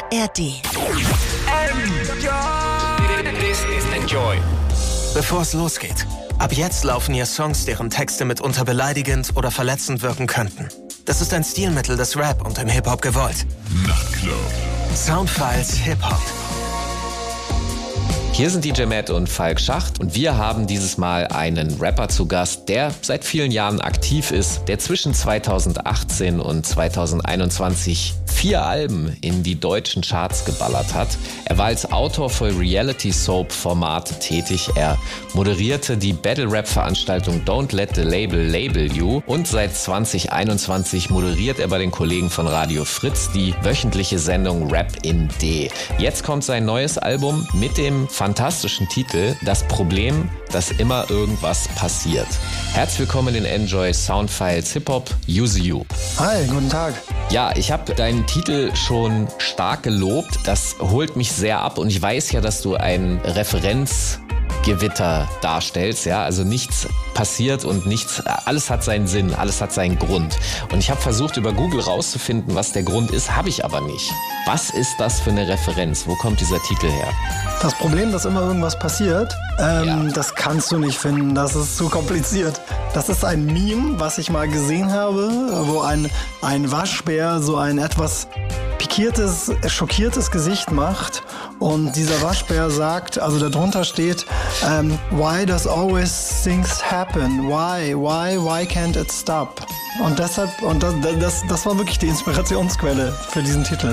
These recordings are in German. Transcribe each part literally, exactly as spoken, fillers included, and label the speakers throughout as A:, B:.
A: R D.
B: This is Enjoy.
C: Bevor es losgeht, ab jetzt laufen hier Songs, deren Texte mitunter beleidigend oder verletzend wirken könnten. Das ist ein Stilmittel des Rap und im Hip-Hop gewollt.
D: Nachtclub.
C: Soundfiles Hip-Hop.
E: Hier sind D J Matt und Falk Schacht und wir haben dieses Mal einen Rapper zu Gast, der seit vielen Jahren aktiv ist, der zwischen zweitausendachtzehn und zweitausendeinundzwanzig vier Alben in die deutschen Charts geballert hat. Er war als Autor für Reality-Soap-Formate tätig. Er moderierte die Battle-Rap-Veranstaltung Don't Let the Label Label You und seit zweitausendeinundzwanzig moderiert er bei den Kollegen von Radio Fritz die wöchentliche Sendung Rap in D. Jetzt kommt sein neues Album mit dem fantastischen Titel Das Problem, dass immer irgendwas passiert. Herzlich willkommen in Enjoy Soundfiles Hip-Hop, Use You.
F: Hi, guten Tag.
E: Ja, ich habe deinen Titel schon stark gelobt. Das holt mich sehr ab und ich weiß ja, dass du ein Referenzgewitter darstellst. Ja, also nichts passiert und nichts, alles hat seinen Sinn, alles hat seinen Grund. Und ich habe versucht, über Google rauszufinden, was der Grund ist, habe ich aber nicht. Was ist das für eine Referenz? Wo kommt dieser Titel her?
F: Das Problem, dass immer irgendwas passiert, ähm,
E: Ja.
F: das kannst du nicht finden. Das ist zu kompliziert. Das ist ein Meme, was ich mal gesehen habe, wo ein, ein Waschbär so ein etwas pikiertes, schockiertes Gesicht macht. Und dieser Waschbär sagt, also darunter steht, ähm, why does always things happen? Why, why, why can't it stop? Und deshalb, und das, das, das war wirklich die Inspirationsquelle für diesen Titel.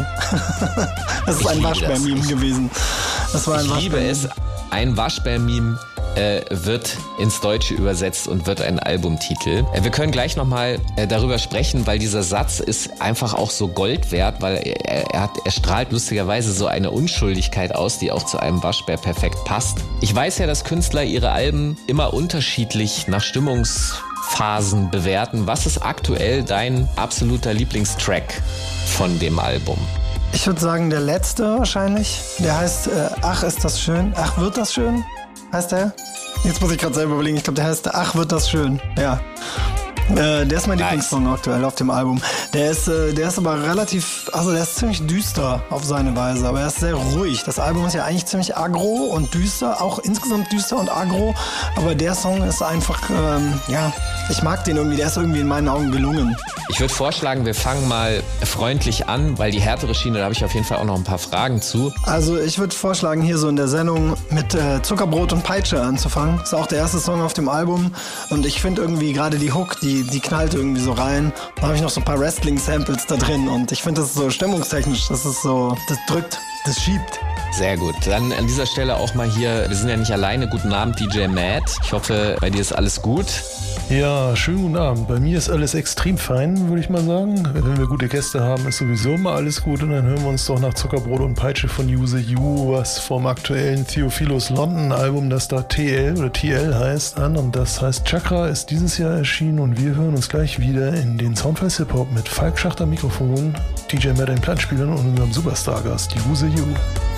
F: Das ist
E: Ich
F: ein
E: liebe
F: Waschbär-Meme
E: das.
F: gewesen. Das war ein
E: Ich liebe
F: Waschbär-Meme.
E: es, ein Waschbär-Meme äh, wird ins Deutsche übersetzt und wird ein Albumtitel. Äh, wir können gleich nochmal äh, darüber sprechen, weil dieser Satz ist einfach auch so Gold wert, weil er, er, hat, er strahlt lustigerweise so eine Unschuldigkeit aus, die auch zu einem Waschbär perfekt passt. Ich weiß ja, dass Künstler ihre Alben immer unterschiedlich nach Stimmungsphasen bewerten. Was ist aktuell dein absoluter Lieblingstrack von dem Album?
F: Ich würde sagen, der letzte wahrscheinlich. Der heißt, äh, ach, ist das schön? Ach, wird das schön? Heißt der? Jetzt muss ich gerade selber überlegen. Ich glaube, der heißt, ach, wird das schön? Ja. Äh, der ist mein
E: Nice.
F: Lieblingssong aktuell auf dem Album. Der ist, äh, der ist aber relativ, also der ist ziemlich düster auf seine Weise, aber er ist sehr ruhig. Das Album ist ja eigentlich ziemlich aggro und düster, auch insgesamt düster und aggro, aber der Song ist einfach, ähm, ja, ich mag den irgendwie, der ist irgendwie in meinen Augen gelungen.
E: Ich würde vorschlagen, wir fangen mal freundlich an, weil die härtere Schiene, da habe ich auf jeden Fall auch noch ein paar Fragen zu.
F: Also ich würde vorschlagen, hier so in der Sendung mit äh, Zuckerbrot und Peitsche anzufangen. Ist auch der erste Song auf dem Album und ich finde irgendwie gerade die Hook, die, die knallt irgendwie so rein. Da habe ich noch so ein paar Wrestling-Samples da drin und ich finde das ist so stimmungstechnisch, das ist so, das drückt, das schiebt.
E: Sehr gut. Dann an dieser Stelle auch mal hier, wir sind ja nicht alleine. Guten Abend, D J Matt. Ich hoffe, bei dir ist alles gut.
D: Ja, schönen guten Abend. Bei mir ist alles extrem fein, würde ich mal sagen. Wenn wir gute Gäste haben, ist sowieso immer alles gut. Und dann hören wir uns doch nach Zuckerbrot und Peitsche von Use You, was vom aktuellen Theophilos London Album, das da T L oder T L heißt, an. Und das heißt Chakra, ist dieses Jahr erschienen. Und wir hören uns gleich wieder in den Soundfiles Hip-Hop mit Falk Schacht am Mikrofon, D J Matt an Plattenspielern und unserem Superstar-Gast Use You.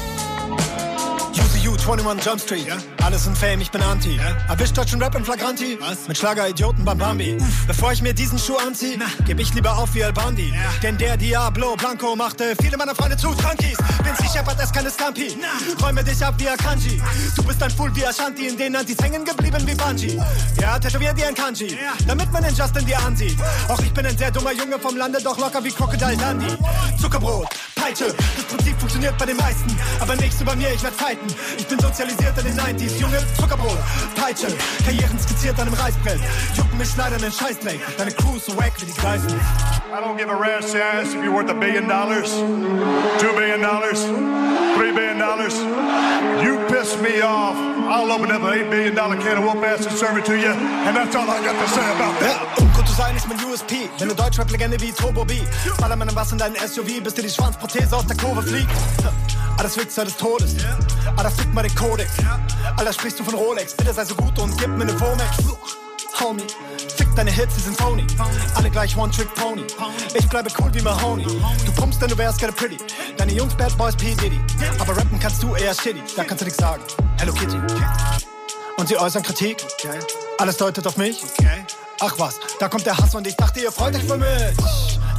G: Use You, einundzwanzig Jump Street. Ja? Alles in Fame, ich bin Anti. Ja? Erwischt deutschen Rap in Flagranti. Was? Mit Schlager-Idioten beim Bambi. Uff. Bevor ich mir diesen Schuh anzieh, geb ich lieber auf wie El Bandi. Ja. Denn der Diablo Blanco machte viele meiner Freunde zu Trankies. Vinci Shepard ist keine Scampi. Räume dich ab wie Akanji. Du bist ein Fool wie Ashanti, in den Antis hängen geblieben wie Bungie. Ja, tätowier dir ein Kanji, ja. Damit man den Justin dir ansieht. Auch ich bin ein sehr dummer Junge vom Lande, doch locker wie Crocodile Dundee. Zuckerbrot, Peitsche, das Prinzip funktioniert bei den meisten. Aber nicht so bei mir, ich werd fighten. Ich bin sozialisiert in den neunziger. Junge, Zuckerbrot, Peitsche, Karrieren skizziert an einem Reißbrett. Jucken mich leider in den Scheißdreck. Deine Crew ist so wack wie die Geißen.
H: I don't give a rat's ass if you're worth a billion dollars, two billion dollars, three billion dollars. You piss me off, I'll open up an eight billion dollar can of whoop ass and serve it to you. And that's all I got to say about that.
G: Ja, um gut zu sein ist mein U S P. Wenn eine Deutschrap-Legende wie Turbo B. Baller meinen was in deinen S U V, bis dir die Schwanzprothese aus der Kurve fliegt. Alles Wichser des Todes. Alter, fick mal den Kodex. Alter, sprichst du von Rolex? Bitte sei so gut und gib mir ne Womex. Homie, fick deine Hits, die sind phony. Alle gleich One-Trick-Pony. Ich bleibe cool wie Mahoney. Du pumpst, denn du wärst gerne pretty. Deine Jungs Bad Boys P. Diddy. Aber rappen kannst du eher shitty. Da kannst du nichts sagen. Hello Kitty. Und sie äußern Kritik. Alles deutet auf mich. Ach was, da kommt der Hass und ich dachte, ihr freut euch für mich.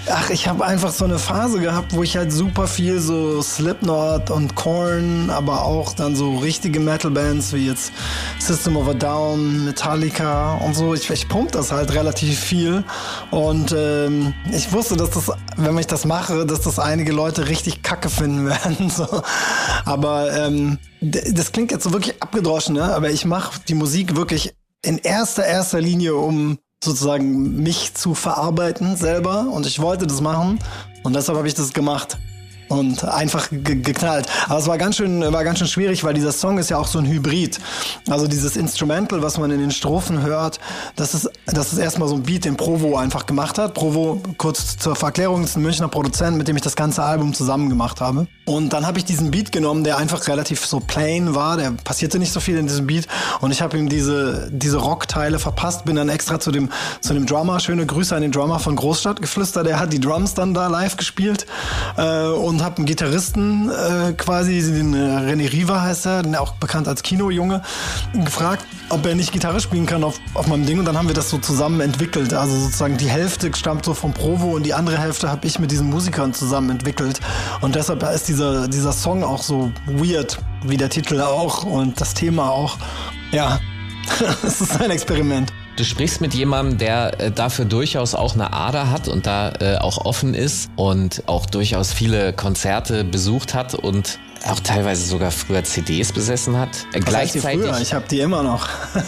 F: Ach, ich habe einfach so eine Phase gehabt, wo ich halt super viel so Slipknot und Korn, aber auch dann so richtige Metal-Bands wie jetzt System of a Down, Metallica und so. Ich, ich pump das halt relativ viel und ähm, ich wusste, dass das, wenn ich das mache, dass das einige Leute richtig kacke finden werden. So. Aber ähm, d- das klingt jetzt so wirklich abgedroschen, ne? Aber ich mache die Musik wirklich in erster, erster Linie, um sozusagen mich zu verarbeiten selber und ich wollte das machen und deshalb habe ich das gemacht und einfach ge- geknallt. Aber es war ganz schön, war ganz schön schwierig, weil dieser Song ist ja auch so ein Hybrid. Also dieses Instrumental, was man in den Strophen hört, das ist, das ist erstmal so ein Beat, den Provo einfach gemacht hat. Provo, kurz zur Verklärung, ist ein Münchner Produzent, mit dem ich das ganze Album zusammen gemacht habe. Und dann habe ich diesen Beat genommen, der einfach relativ so plain war, der passierte nicht so viel in diesem Beat und ich habe ihm diese, diese Rockteile verpasst, bin dann extra zu dem, zu dem Drummer, schöne Grüße an den Drummer von Großstadtgeflüster, der hat die Drums dann da live gespielt äh, und habe einen Gitarristen äh, quasi, den äh, René Riva heißt er, den auch bekannt als Kinojunge, gefragt, ob er nicht Gitarre spielen kann auf, auf meinem Ding und dann haben wir das so zusammen entwickelt. Also sozusagen die Hälfte stammt so vom Provo und die andere Hälfte habe ich mit diesen Musikern zusammen entwickelt und deshalb ist dieser, dieser Song auch so weird, wie der Titel auch und das Thema auch. Ja, es ist ein Experiment.
E: Du sprichst mit jemandem, der äh, dafür durchaus auch eine Ader hat und da äh, auch offen ist und auch durchaus viele Konzerte besucht hat und auch teilweise sogar früher C Ds besessen hat. Äh, gleichzeitig.
F: Früher? Ich habe die immer noch.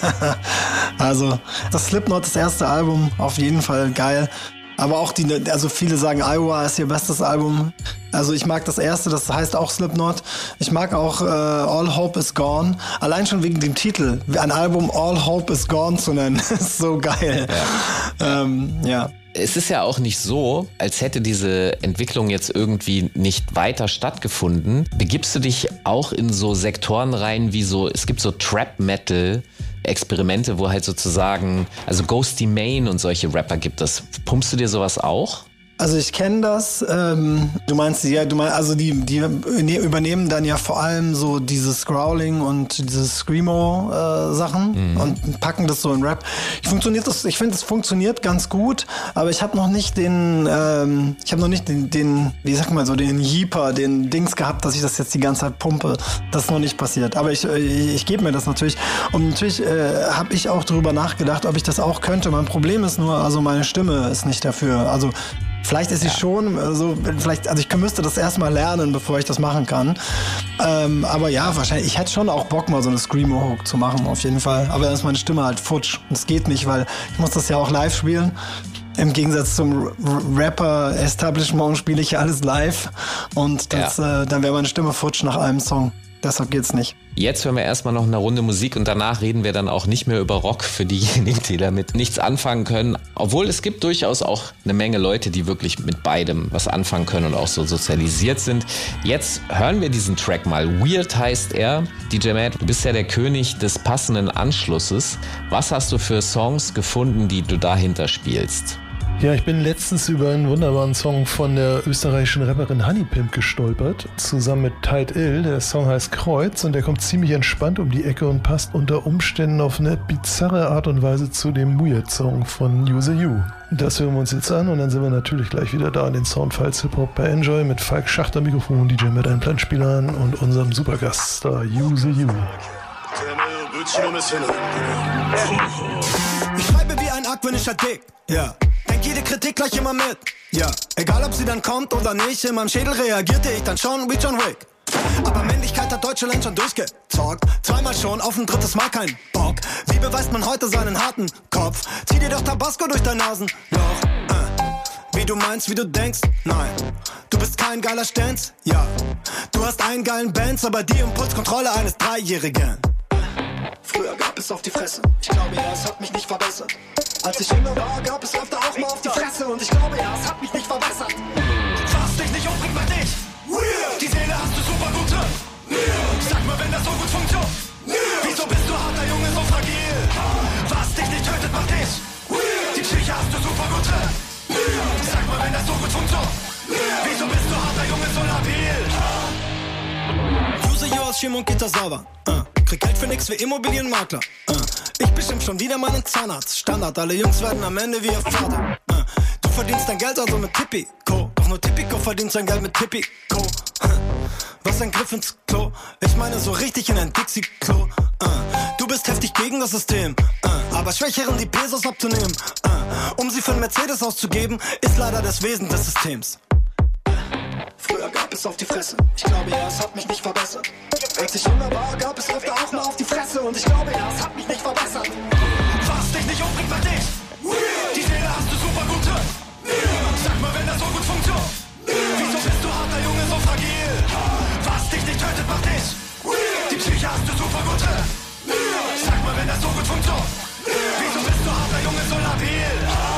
F: Also das Slipknot, das erste Album, auf jeden Fall geil. Aber auch die, also viele sagen, Iowa ist ihr bestes Album. Also ich mag das erste, das heißt auch Slipknot. Ich mag auch äh, All Hope Is Gone. Allein schon wegen dem Titel. Ein Album All Hope Is Gone zu nennen, ist so geil. Ja. Ähm, ja.
E: Es ist ja auch nicht so, als hätte diese Entwicklung jetzt irgendwie nicht weiter stattgefunden. Begibst du dich auch in so Sektoren rein, wie so, es gibt so Trap-Metal, Experimente, wo halt sozusagen, also Ghosty Mane und solche Rapper gibt es. Pumpst du dir sowas auch?
F: Also ich kenne das. Ähm, du meinst, ja, du meinst, also die, die übernehmen dann ja vor allem so dieses Growling und diese Screamo-Sachen äh, mhm. und packen das so in Rap. Ich funktioniert das. Ich finde, es funktioniert ganz gut, aber ich habe noch nicht den, ähm, ich habe noch nicht den, den, wie sag mal so, den Jeeper, den Dings gehabt, dass ich das jetzt die ganze Zeit pumpe. Das ist noch nicht passiert. Aber ich, ich, ich gebe mir das natürlich. Und natürlich äh, habe ich auch darüber nachgedacht, ob ich das auch könnte. Mein Problem ist nur, also meine Stimme ist nicht dafür. Also vielleicht ist sie ja. schon, also vielleicht, also ich müsste das erstmal lernen, bevor ich das machen kann. Ähm, aber ja, wahrscheinlich, ich hätte schon auch Bock, mal so eine Screamo-Hook zu machen, auf jeden Fall. Aber dann ist meine Stimme halt futsch. Das geht nicht, weil ich muss das ja auch live spielen. Im Gegensatz zum Rapper-Establishment spiele ich ja alles live. Und das, ja. äh, dann wäre meine Stimme futsch nach einem Song. Deshalb geht's nicht.
E: Jetzt hören wir erstmal noch eine Runde Musik und danach reden wir dann auch nicht mehr über Rock für diejenigen, die damit nichts anfangen können. Obwohl es gibt durchaus auch eine Menge Leute, die wirklich mit beidem was anfangen können und auch so sozialisiert sind. Jetzt hören wir diesen Track mal. Weird heißt er. D J Matt, du bist ja der König des passenden Anschlusses. Was hast du für Songs gefunden, die du dahinter spielst?
D: Ja, ich bin letztens über einen wunderbaren Song von der österreichischen Rapperin Honeypimp gestolpert, zusammen mit Tide Ill. Der Song heißt Kreuz und der kommt ziemlich entspannt um die Ecke und passt unter Umständen auf eine bizarre Art und Weise zu dem Weird-Song von Use You. Das hören wir uns jetzt an und dann sind wir natürlich gleich wieder da in den Soundfiles Hip-Hop bei Enjoy mit Falk Schachter Mikrofon, D J mit einem Planspielern und unserem Supergaststar Use You.
G: Ich schreibe wie ein argwöhnischer Dick, ja. Denk jede Kritik gleich immer mit, ja. Egal ob sie dann kommt oder nicht, in meinem Schädel reagierte ich dann schon wie John Wick. Aber Männlichkeit hat Deutschland schon durchgezockt. Zweimal schon, auf ein drittes Mal kein Bock. Wie beweist man heute seinen harten Kopf? Zieh dir doch Tabasco durch dein Nasenloch. Äh. Wie du meinst, wie du denkst, nein. Du bist kein geiler Stenz, ja. Du hast einen geilen Benz, aber die Impulskontrolle eines Dreijährigen. Früher gab es auf die Fresse, ich glaube ja, es hat mich nicht verbessert. Als ich jünger war, gab es öfter auch mal auf die Fresse und ich glaube ja, es hat mich nicht verbessert. Was dich nicht umbringt, macht dich weird. Die Seele hast du super gut drin. Sag mal, wenn das so gut funktioniert. Wieso bist du harter Junge so fragil? Was dich nicht tötet, macht dich weird. Die Psyche hast du super gut drin. Sag mal, wenn das so gut funktioniert. Wieso bist du harter Junge so labil? Use You aus Schirm und Gitter sauber. Uh. Krieg Geld für nix wie Immobilienmakler. Uh. Ich bestimmt schon wieder meinen Zahnarzt. Standard, alle Jungs werden am Ende wie ihr Vater. Uh. Du verdienst dein Geld also mit Tipico. Doch nur Tipico verdient sein Geld mit Tipico. Was ein Griff ins Klo. Ich meine so richtig in ein Dixie-Klo. Uh. Du bist heftig gegen das System, uh. aber Schwächeren die Pesos abzunehmen, uh. um sie für einen Mercedes auszugeben, ist leider das Wesen des Systems. Früher gab es auf die Fresse. Ich glaube ja, es hat mich nicht verbessert. Als ich jünger war, gab es öfter auch mal auf die Fresse. Und ich glaube ja, es hat mich nicht verbessert. Was dich nicht umbringt, macht dich. Die Seele hast du super gut drin. Sag mal, wenn das so gut funktioniert. Wieso bist du harter Junge so fragil? Was dich nicht tötet, macht dich. Die Psyche hast du super gut drin. Sag mal, wenn das so gut funktioniert. Wieso bist du harter Junge so labil?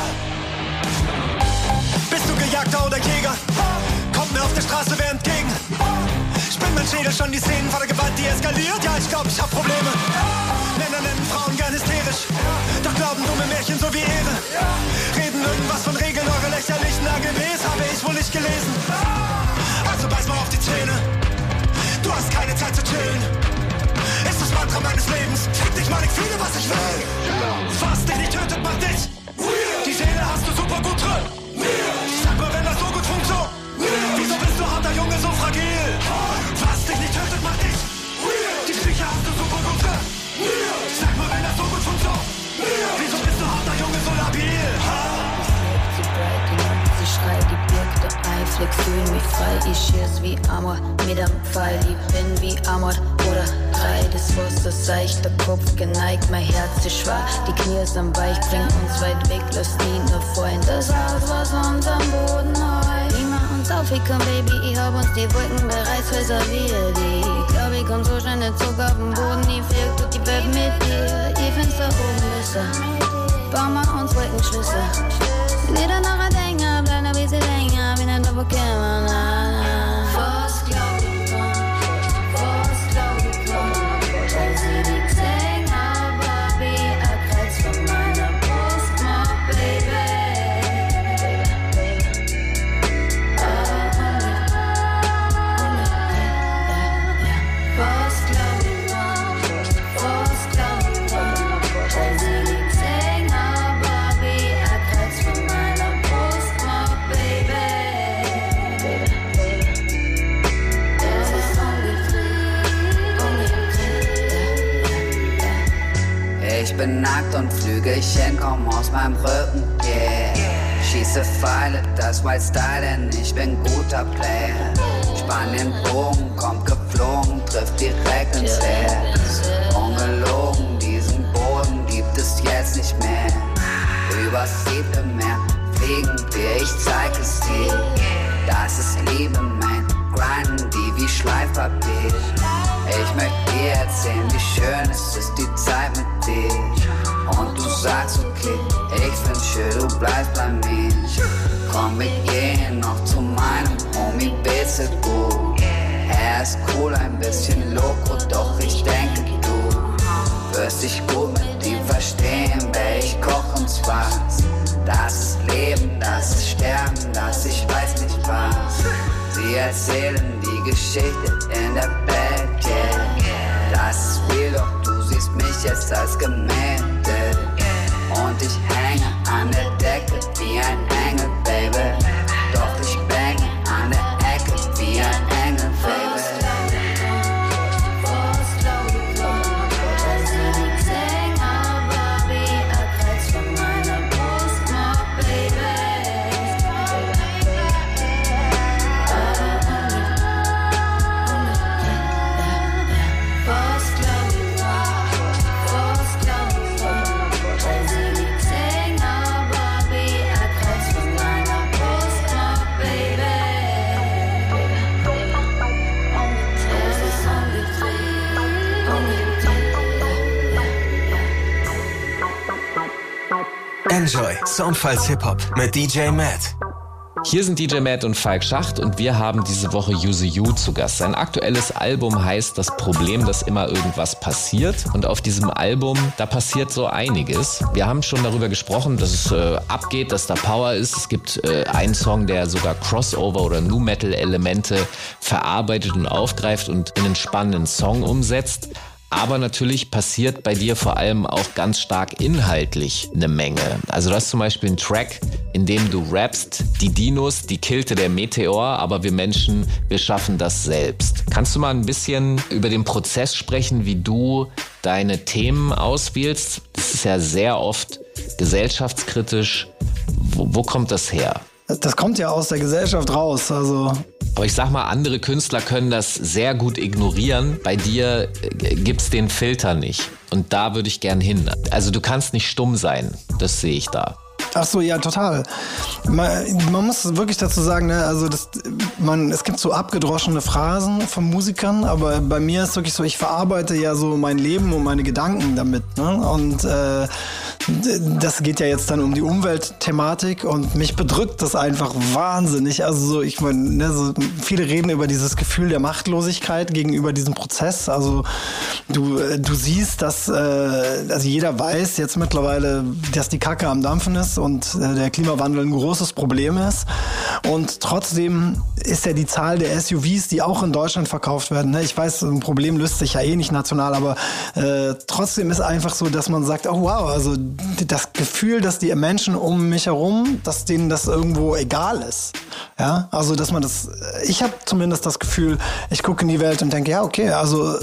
G: Bist du Gejagter oder Jäger? Kommt mir auf der Straße wer entgegen? Spinnt mein Schädel schon die Szenen vor der Gewalt, die eskaliert? Ja, ich glaub, ich hab Probleme. Männer nennen Frauen gern hysterisch. Doch glauben dumme Märchen so wie Ehre. Reden irgendwas von Regeln, eure lächerlichen A G Bs habe ich wohl nicht gelesen. Also beiß mal auf die Zähne. Du hast keine Zeit zu chillen. Ist das Mantra meines Lebens. Fick dich mal, ich fühle, was ich will. Was dich nicht tötet, macht dich. Die Seele hast du super gut drin. Sag mal, wenn das so gut funktioniert. Wieso bist du harter Junge so fragil? Was dich nicht tötet, macht dich. Die Psyche hast du super gut drin. Sag mal, wenn das so gut funktioniert. Wieso bist du harter Junge so labil?
I: Sie breit, die Lampe, sie schreit, die birgt ein Fleck, fühl mich frei. Ich schieß wie Amor mit am Pfeil. Ich bin wie Amor oder drei. Das Wasser seicht, der Kopf geneigt, mein Herz ist schwer. Die Knie sind weich, bring uns weit weg, lass nie nur vorhin. Das Haus, was uns am Boden heult. Ich mach uns aufhicken, Baby, ich hab uns die Wolken bereits reserviert. Ich glaub, ich komm so schnell nicht zurück auf den Boden. Ich flieg durch die Welt mit dir. Ich find's da oben besser. Bau mal uns Wolkenschlüsse. Wieder nachher denken, bleiben ein bisschen länger, wie nicht überkommen. Was glaub ich dran? Was glaub ich dran? Weil sie die gesehen haben, wie ein Kreuz von meiner Brust macht, Baby. Was glaub ich dran? Was glaub ich dran? Weil sie die gesehen haben, wie ein Kreuz von meiner Brust macht, Baby. Das ist ungekriegt.
J: Ich bin nackt und Flügelchen kommen aus meinem Rücken, yeah. Schieße Pfeile, das Wild Style, denn ich bin guter Player. Spann den Bogen, kommt geflogen, trifft direkt ins Herz. Ungelogen, diesen Boden gibt es jetzt nicht mehr. Übers siebte Meer fliegen wir, ich zeig es dir. Das ist Liebe, man, grinden die wie Schleifpapier. Ich möchte dir erzählen, wie schön es ist, die Zeit mit dir. Und du sagst okay, ich find's schön, du bleibst bei mir. Komm, wir gehen noch zu meinem Homie, bitte gut. Er ist cool, ein bisschen loco, doch ich denke du wirst dich gut mit ihm verstehen, weil ich koch uns was. Das ist Leben, das ist Sterben, das ich weiß nicht was. Sie erzählen die Geschichte in der Welt, yeah. Das ist real, doch du siehst mich jetzt als Gemälde. Und ich hänge an der Decke wie ein Engel, Baby. Doch ich bange an der Ecke wie ein Engel, Baby.
C: Enjoy Soundfiles Hip-Hop mit D J Matt.
E: Hier sind D J Matt und Falk Schacht und wir haben diese Woche Use You zu Gast. Sein aktuelles Album heißt Das Problem, dass immer irgendwas passiert. Und auf diesem Album, da passiert so einiges. Wir haben schon darüber gesprochen, dass es äh, abgeht, dass da Power ist. Es gibt äh, einen Song, der sogar Crossover oder Nu Metal Elemente verarbeitet und aufgreift und in einen spannenden Song umsetzt. Aber natürlich passiert bei dir vor allem auch ganz stark inhaltlich eine Menge. Also du hast zum Beispiel einen Track, in dem du rappst, die Dinos, die killte der Meteor, aber wir Menschen, wir schaffen das selbst. Kannst du mal ein bisschen über den Prozess sprechen, wie du deine Themen auswählst? Das ist ja sehr oft gesellschaftskritisch. Wo, wo kommt das her?
F: Das kommt ja aus der Gesellschaft raus, also...
E: Aber ich sag mal, andere Künstler können das sehr gut ignorieren. Bei dir gibt's den Filter nicht. Und da würde ich gern hin. Also du kannst nicht stumm sein. Das sehe ich da.
F: Ach so, ja, total. Man, man muss wirklich dazu sagen, ne, also das, man, es gibt so abgedroschene Phrasen von Musikern, aber bei mir ist wirklich so, ich verarbeite ja so mein Leben und meine Gedanken damit. Ne? Und äh, das geht ja jetzt dann um die Umweltthematik und mich bedrückt das einfach wahnsinnig. Also so, ich meine, ne, so, viele reden über dieses Gefühl der Machtlosigkeit gegenüber diesem Prozess. Also du, du siehst, dass äh, also jeder weiß jetzt mittlerweile, dass die Kacke am Dampfen ist und äh, der Klimawandel ein großes Problem ist. Und trotzdem ist ja die Zahl der S U Vs, die auch in Deutschland verkauft werden. Ne? Ich weiß, ein Problem löst sich ja eh nicht national, aber äh, trotzdem ist einfach so, dass man sagt, oh wow, also das Gefühl, dass die Menschen um mich herum, dass denen das irgendwo egal ist. Ja, also dass man das, ich habe zumindest das Gefühl, ich gucke in die Welt und denke, ja okay, also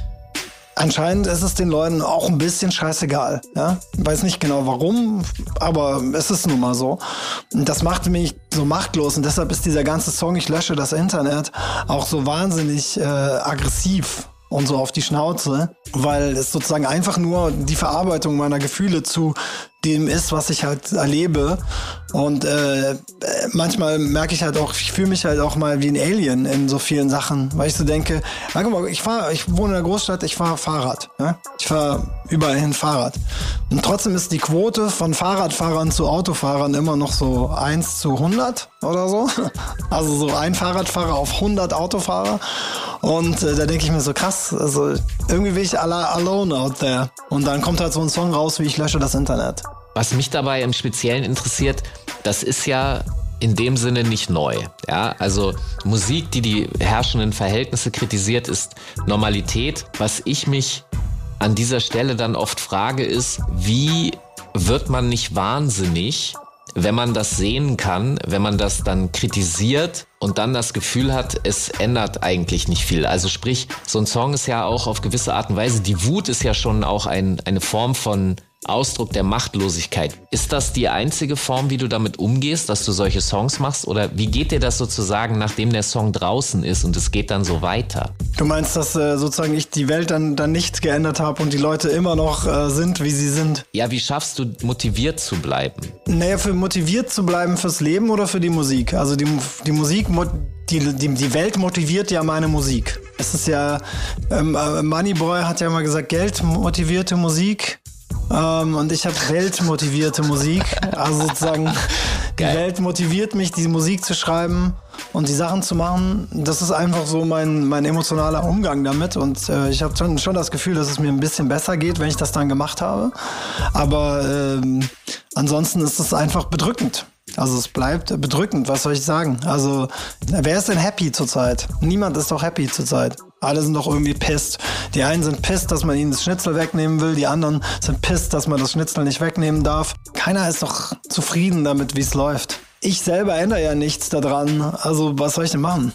F: anscheinend ist es den Leuten auch ein bisschen scheißegal. Ja? Ich weiß nicht genau warum, aber es ist nun mal so. Und das macht mich so machtlos und deshalb ist dieser ganze Song Ich lösche das Internet auch so wahnsinnig äh, aggressiv und so auf die Schnauze, weil es sozusagen einfach nur die Verarbeitung meiner Gefühle zu dem ist, was ich halt erlebe. Und äh, manchmal merke ich halt auch, ich fühle mich halt auch mal wie ein Alien in so vielen Sachen, weil ich so denke, guck mal, ich fahre, ich wohne in einer Großstadt, ich fahre Fahrrad. Ne? Ich fahre überall hin Fahrrad. Und trotzdem ist die Quote von Fahrradfahrern zu Autofahrern immer noch so eins zu hundert oder so. Also so ein Fahrradfahrer auf hundert Autofahrer. Und äh, da denke ich mir so, krass, also irgendwie bin ich alone out there. Und dann kommt halt so ein Song raus, wie Ich lösche das Internet.
E: Was mich dabei im Speziellen interessiert, das ist ja in dem Sinne nicht neu. Ja, also Musik, die die herrschenden Verhältnisse kritisiert, ist Normalität. Was ich mich an dieser Stelle dann oft frage, ist, wie wird man nicht wahnsinnig, wenn man das sehen kann, wenn man das dann kritisiert und dann das Gefühl hat, es ändert eigentlich nicht viel. Also sprich, so ein Song ist ja auch auf gewisse Art und Weise, die Wut ist ja schon auch ein, eine Form von Ausdruck der Machtlosigkeit. Ist das die einzige Form, wie du damit umgehst, dass du solche Songs machst? Oder wie geht dir das sozusagen, nachdem der Song draußen ist und es geht dann so weiter?
F: Du meinst, dass äh, sozusagen ich die Welt dann, dann nicht geändert habe und die Leute immer noch äh, sind, wie sie sind?
E: Ja, wie schaffst du, motiviert zu bleiben?
F: Naja, für motiviert zu bleiben fürs Leben oder für die Musik? Also die, die Musik, die, die, die Welt motiviert ja meine Musik. Es ist ja, ähm, Moneyboy hat ja mal gesagt, Geld motivierte Musik. Um, und ich habe weltmotivierte Musik, also sozusagen die Welt motiviert mich, die Musik zu schreiben und die Sachen zu machen. Das ist einfach so mein, mein emotionaler Umgang damit und äh, ich habe schon, schon das Gefühl, dass es mir ein bisschen besser geht, wenn ich das dann gemacht habe. Aber ähm, ansonsten ist es einfach bedrückend. Also es bleibt bedrückend, was soll ich sagen? Also wer ist denn happy zurzeit? Niemand ist doch happy zurzeit. Alle sind doch irgendwie pisst. Die einen sind pisst, dass man ihnen das Schnitzel wegnehmen will. Die anderen sind pisst, dass man das Schnitzel nicht wegnehmen darf. Keiner ist doch zufrieden damit, wie es läuft. Ich selber ändere ja nichts daran. Also was soll ich denn machen?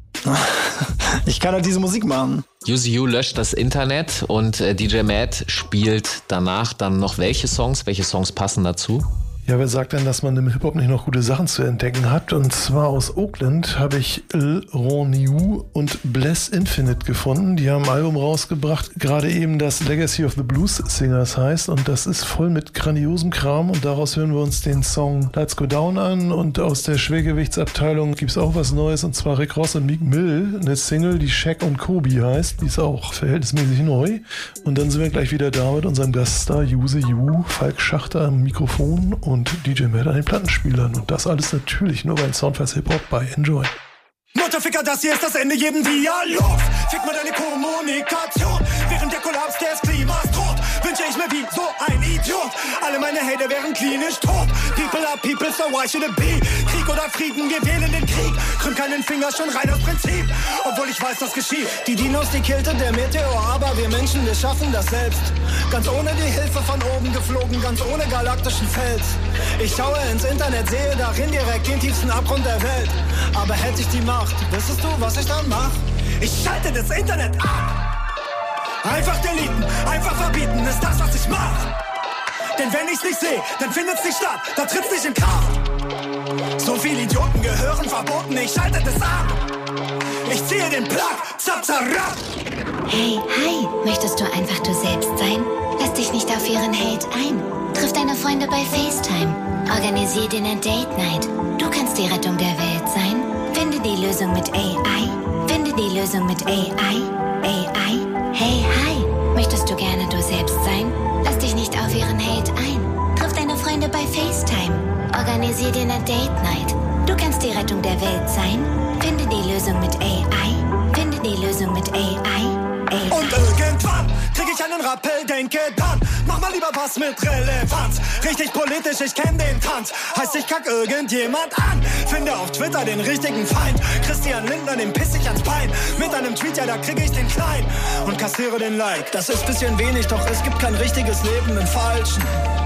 F: Ich kann halt diese Musik machen.
E: Yuzi U löscht das Internet und äh, D J Matt spielt danach dann noch welche Songs? Welche Songs passen dazu?
D: Ja, wer sagt denn, dass man im Hip-Hop nicht noch gute Sachen zu entdecken hat? Und zwar aus Oakland habe ich Il Ronniou und Bless Infinite gefunden. Die haben ein Album rausgebracht, gerade eben das Legacy of the Blues Singers heißt. Und das ist voll mit grandiosem Kram. Und daraus hören wir uns den Song Lights Go Down an. Und aus der Schwergewichtsabteilung gibt es auch was Neues. Und zwar Rick Ross und Meek Mill, eine Single, die Shaq und Kobe heißt. Die ist auch verhältnismäßig neu. Und dann sind wir gleich wieder da mit unserem Gaststar Yuzi U, Falk Schachter am Mikrofon und und D J Matt an den Plattenspielern. Und das alles natürlich nur bei Soundfest Hip-Hop bei Enjoy.
G: Mutterficker, das hier ist das Ende jeden Dialogs. Fick mal deine Kommunikation. Während der Kollaps des Klimas droht, wünsche ich mir wie so ein Idiot. Alle meine Hater wären klinisch tot. People are people, so why should it be? Krieg oder Frieden, wir wählen den Krieg. Krümmt keinen Finger, schon rein aus Prinzip. Obwohl ich weiß, das geschieht. Die Dinos, die killte der Meteor, aber wir Menschen, wir schaffen das selbst. Ganz ohne die Hilfe von oben geflogen, ganz ohne galaktischen Fels. Ich schaue ins Internet, sehe darin direkt den tiefsten Abgrund der Welt. Aber hätte ich die Macht, wüsstest du, was ich dann mach? Ich schalte das Internet ab. Einfach deleten, einfach verbieten, ist das, was ich mach. Denn wenn ich's nicht sehe, dann findet's nicht statt, da tritt's nicht in Kraft. So viele Idioten gehören verboten, ich schalte das ab. Ich ziehe den Plug, zap, zarab.
K: Hey, hi, möchtest du einfach du selbst sein? Lass dich nicht auf ihren Hate ein. Triff deine Freunde bei FaceTime. Organisier dir eine Date Night. Du kannst die Rettung der Welt sein. Finde die Lösung mit A I. Finde die Lösung mit A I. A I. Hey, hi, möchtest du gerne du selbst sein? Lass dich nicht auf ihren Hate ein. Triff deine Freunde bei FaceTime. Organisier dir eine Date Night. Du kannst die Rettung der Welt sein. Finde die Lösung mit A I. Finde die Lösung mit A I. A I.
G: Und irgendwann krieg ich einen Rappel, denke dann, mach mal lieber was mit Relevanz. Richtig politisch, ich kenn den Tanz. Heißt, ich kack irgendjemand an. Finde auf Twitter den richtigen Feind. Christian Lindner, den piss ich ans Bein. Mit einem Tweet, ja, da krieg ich den Klein. Und kassiere den Like. Das ist bisschen wenig, doch es gibt kein richtiges Leben im Falschen.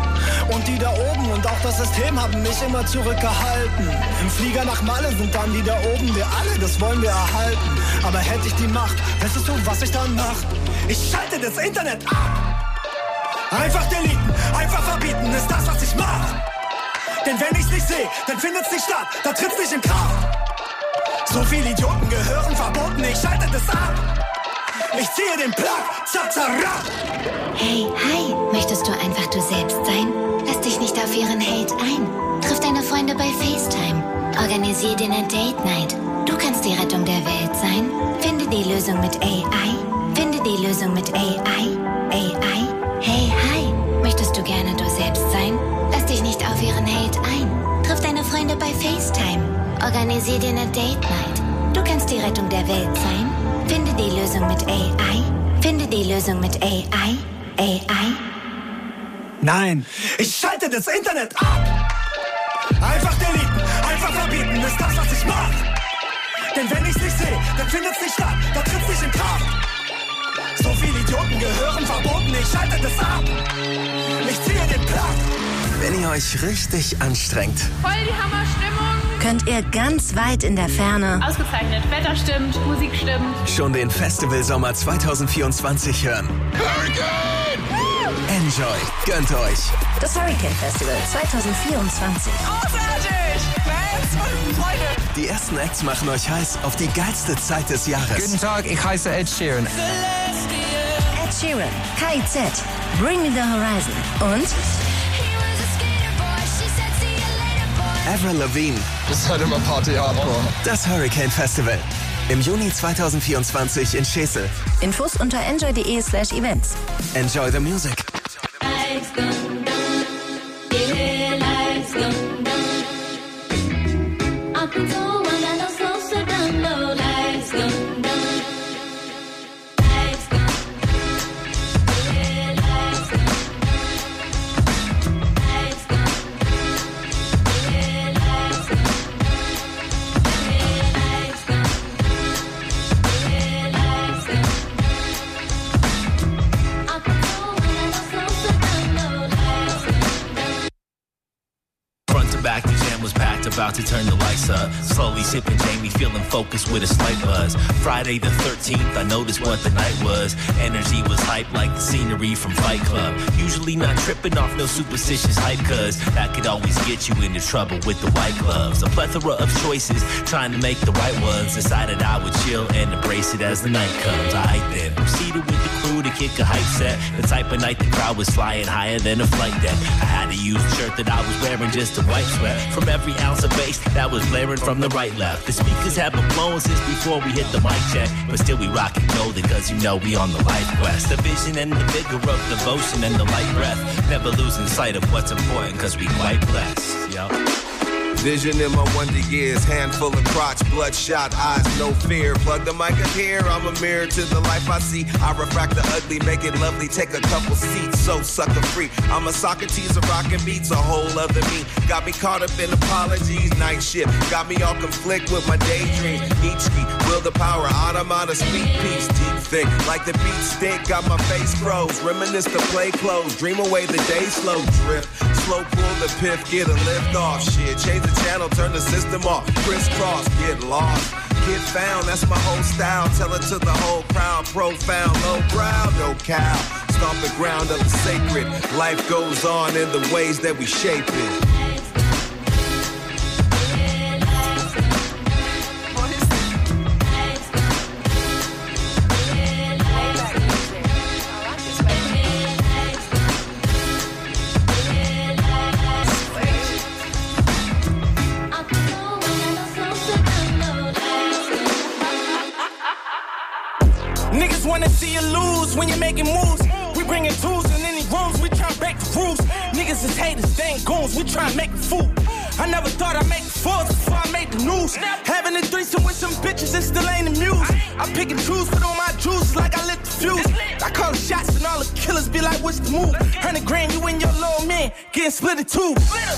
G: Und die da oben und auch das System haben mich immer zurückgehalten. Im Flieger nach Malle sind dann die da oben. Wir alle, das wollen wir erhalten. Aber hätte ich die Macht, wüsstest du, was ich dann mach? Ich schalte das Internet ab. Einfach deleten, einfach verbieten, ist das, was ich mach. Denn wenn ich's nicht sehe, dann findet's nicht statt, da tritt's nicht in Kraft. So viele Idioten gehören verboten, ich schalte das ab. Ich ziehe den Plug, zap, zarab.
K: Hey, hi, möchtest du einfach du selbst sein? Lass dich nicht auf ihren Hate ein. Triff deine Freunde bei FaceTime. Organisier dir eine Date Night. Du kannst die Rettung der Welt sein. Finde die Lösung mit A I. Finde die Lösung mit A I. A I. Hey, hi, möchtest du gerne du selbst sein? Lass dich nicht auf ihren Hate ein. Triff deine Freunde bei FaceTime. Organisier dir eine Date Night. Du kannst die Rettung der Welt sein. Finde die Lösung mit A I. Finde die Lösung mit A I. A I.
G: Nein, ich schalte das Internet ab. Einfach deleten, einfach verbieten, ist das, was ich mach. Denn wenn ich's nicht sehe, dann findet's nicht statt, da tritt's nicht in Kraft. So viele Idioten gehören verboten, ich schalte das ab. Ich ziehe den Plug.
C: Wenn ihr euch richtig anstrengt,
L: voll die Hammerstimmung,
K: könnt ihr ganz weit in der Ferne
L: ausgezeichnet, Wetter stimmt, Musik stimmt,
C: schon den Festivalsommer zwanzig vierundzwanzig hören.
H: Hurricane!
C: Enjoy, gönnt euch.
K: Das Hurricane Festival zwanzig vierundzwanzig.
L: Großartig! Fans und Freunde!
C: Die ersten Acts machen euch heiß auf die geilste Zeit des Jahres.
M: Guten Tag, ich heiße Ed Sheeran.
K: Ed Sheeran, K I Z, Bring Me The Horizon und
C: Avril Lavigne.
M: Das ist halt immer Party Hardcore.
C: Das Hurricane Festival. Im Juni zwanzig vierundzwanzig in Schesel.
K: Infos unter enjoy.de slash events.
C: Enjoy the music.
N: About to turn the lights up. Slowly sipping Jamie, feeling focused with a slight buzz. Friday the thirteenth, I noticed what the night was. Energy was hype like the scenery from Fight Club. Usually not tripping off no superstitious hype, cause that could always get you into trouble with the white gloves. A plethora of choices, trying to make the right ones. Decided I would chill and embrace it as the night comes. I then proceeded with the crew to kick a hype set. The type of night the crowd was flying higher than a flight deck. I had to use the shirt that I was wearing just to wipe sweat from every ounce of bass that was blaring from the right left. The speakers have been blowing since before we hit the mic check, but still we rockin' golden cause you know we on the life quest. The vision and the vigor of devotion and the light breath, never losing sight of what's important cause we quite blessed, yo.
O: Vision in my wonder years, handful of crotch, bloodshot eyes, no fear. Plug the mic up here, I'm a mirror to the life I see. I refract the ugly, make it lovely, take a couple seats, so sucker free. I'm a Socrates of rockin' beats, a whole other me. Got me caught up in apologies, night shift. Got me all conflict with my daydreams. Each ski, will the power, automata, speed piece, deep thick. Like the beat stick, got my face froze. Reminisce the play close, dream away the day, slow drift. Slow pull the piff, get a lift off. Shit, change the channel, turn the system off. Crisscross, get lost. Get found, that's my whole style. Tell it to the whole crowd, profound, low brow, no cow. Stomp the ground of the sacred. Life goes on in the ways that we shape it.
P: Wanna see you lose when you're making moves. We bringing tools in any rooms, we try to break the rules. Niggas is haters, they ain't goons, we try to make a fool. I never thought I'd make fours before I made the news. Having a threesome with some bitches and still ain't amused. I pick and choose, put on my juices like I lit the fuse. I call the shots and all the killers be like, what's the move? Hundred grand, you and your little man getting split in two.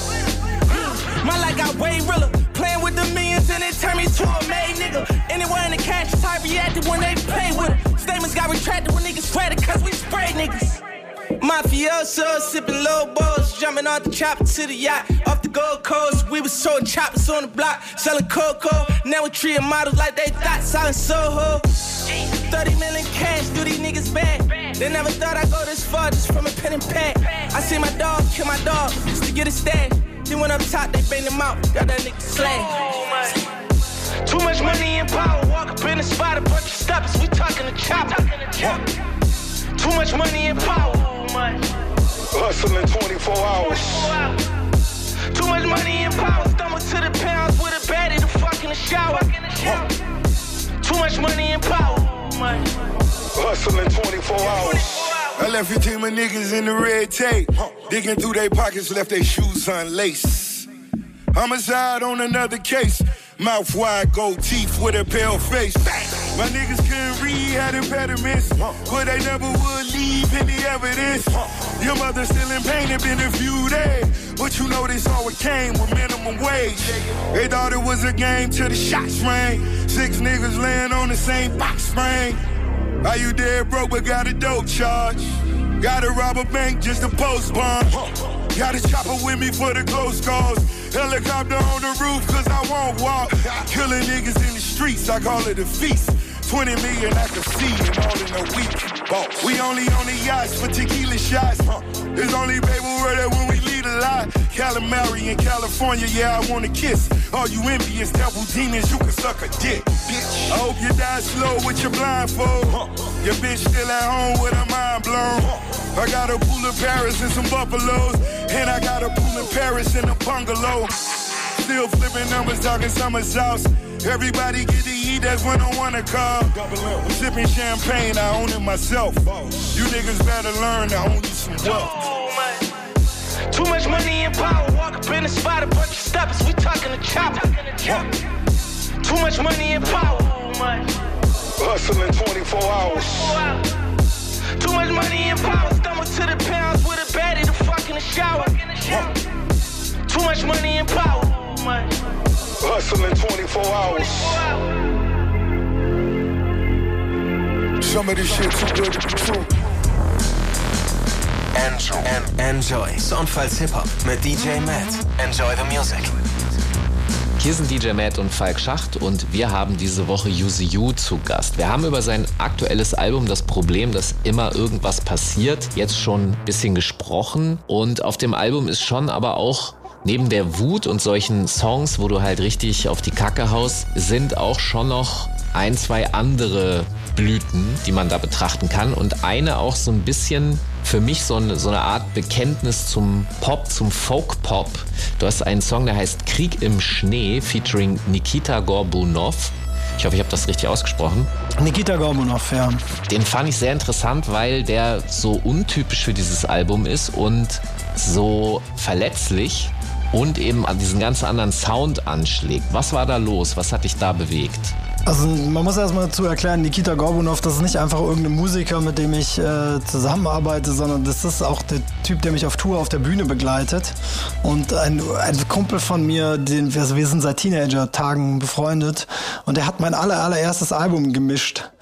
P: My life got way realer. Playing with the millions and it turned me to a made nigga. Anywhere in the cash, I reacted when they play with it. Statements got retracted when niggas sweated cause we spray niggas. Mafioso, sipping low balls, jumping off the chopper to the yacht. Off the Gold Coast, we was sold choppers on the block, selling cocoa. Now we treating models like they thought, selling Soho. thirty million cash, do these niggas bad. They never thought I'd go this far just from a pen and pad. I see my dog kill my dog just to get a stash. Then went up top, they banged him out, got that nigga slashed. Too much money and power, walk up in the spot, a bunch of stoppers, we talking to chopper. Too much money and power,
Q: hustling twenty-four hours.
P: Too much money and power, stumble to the pounds with a baddie to fuck in the shower. Too much money and power,
Q: hustling twenty-four hours. I left your team of niggas in the red tape. Digging through their pockets, left their shoes unlaced. Homicide on another case. Mouth wide, gold teeth with a pale face. My niggas couldn't read, had impediments, but they never would leave any evidence. Your mother still in pain, it been a few days, but you know this always came with minimum wage. They thought it was a game till the shots rang. Six niggas laying on the same box spring. How you dead broke but got a dope charge? Gotta rob a bank just to post bond. Got a chopper with me for the close calls. Helicopter on the roof cause I won't walk. Killing niggas in the streets, I call it a feast. twenty million I can see and all in a week. Boss. We only on the yachts for tequila shots. There's only baby word that when we lead a lot. Calamari in California, yeah, I wanna kiss. All you envious devil demons, you can suck a dick. Bitch. I hope you die slow with your blindfold. Your bitch still at home with her mind blown. I got a pool in Paris and some buffaloes. And I got a pool in Paris and a bungalow. Still flipping numbers, talking summer sauce. Everybody get to eat, that's when I wanna call. I'm sipping champagne, I own it myself. You niggas better learn to own you some wealth.
P: Too much money and power, walk up in the spot, a bunch of stoppers, we talking to chopper. Too much money and power,
Q: hustling twenty-four hours.
P: Too much money and power, stumble to the pounds with a baddie to fuck in the shower. Too much money and power,
Q: hustling twenty-four hours. Some of this shit too good to be true.
C: Enjoy. Enjoy. Soundfiles Hip-Hop mit D J Matt. Enjoy the music.
E: Hier sind D J Matt und Falk Schacht und wir haben diese Woche Use You zu Gast. Wir haben über sein aktuelles Album Das Problem, dass immer irgendwas passiert, jetzt schon ein bisschen gesprochen. Und auf dem Album ist schon aber auch neben der Wut und solchen Songs, wo du halt richtig auf die Kacke haust, sind auch schon noch ein, zwei andere Blüten, die man da betrachten kann. Und eine auch so ein bisschen für mich so eine, so eine Art Bekenntnis zum Pop, zum Folk-Pop. Du hast einen Song, der heißt Krieg im Schnee, featuring Nikita Gorbunov. Ich hoffe, ich habe das richtig ausgesprochen.
F: Nikita Gorbunov, ja.
E: Den fand ich sehr interessant, weil der so untypisch für dieses Album ist und so verletzlich. und eben an diesen ganz anderen Sound anschlägt. Was war da los? Was hat dich da bewegt?
F: Also man muss erstmal zu erklären, Nikita Gorbunov, das ist nicht einfach irgendein Musiker, mit dem ich äh, zusammenarbeite, sondern das ist auch der Typ, der mich auf Tour auf der Bühne begleitet. Und ein, ein Kumpel von mir, den wir, wir sind seit Teenager-Tagen befreundet, und der hat mein aller, allererstes Album gemischt.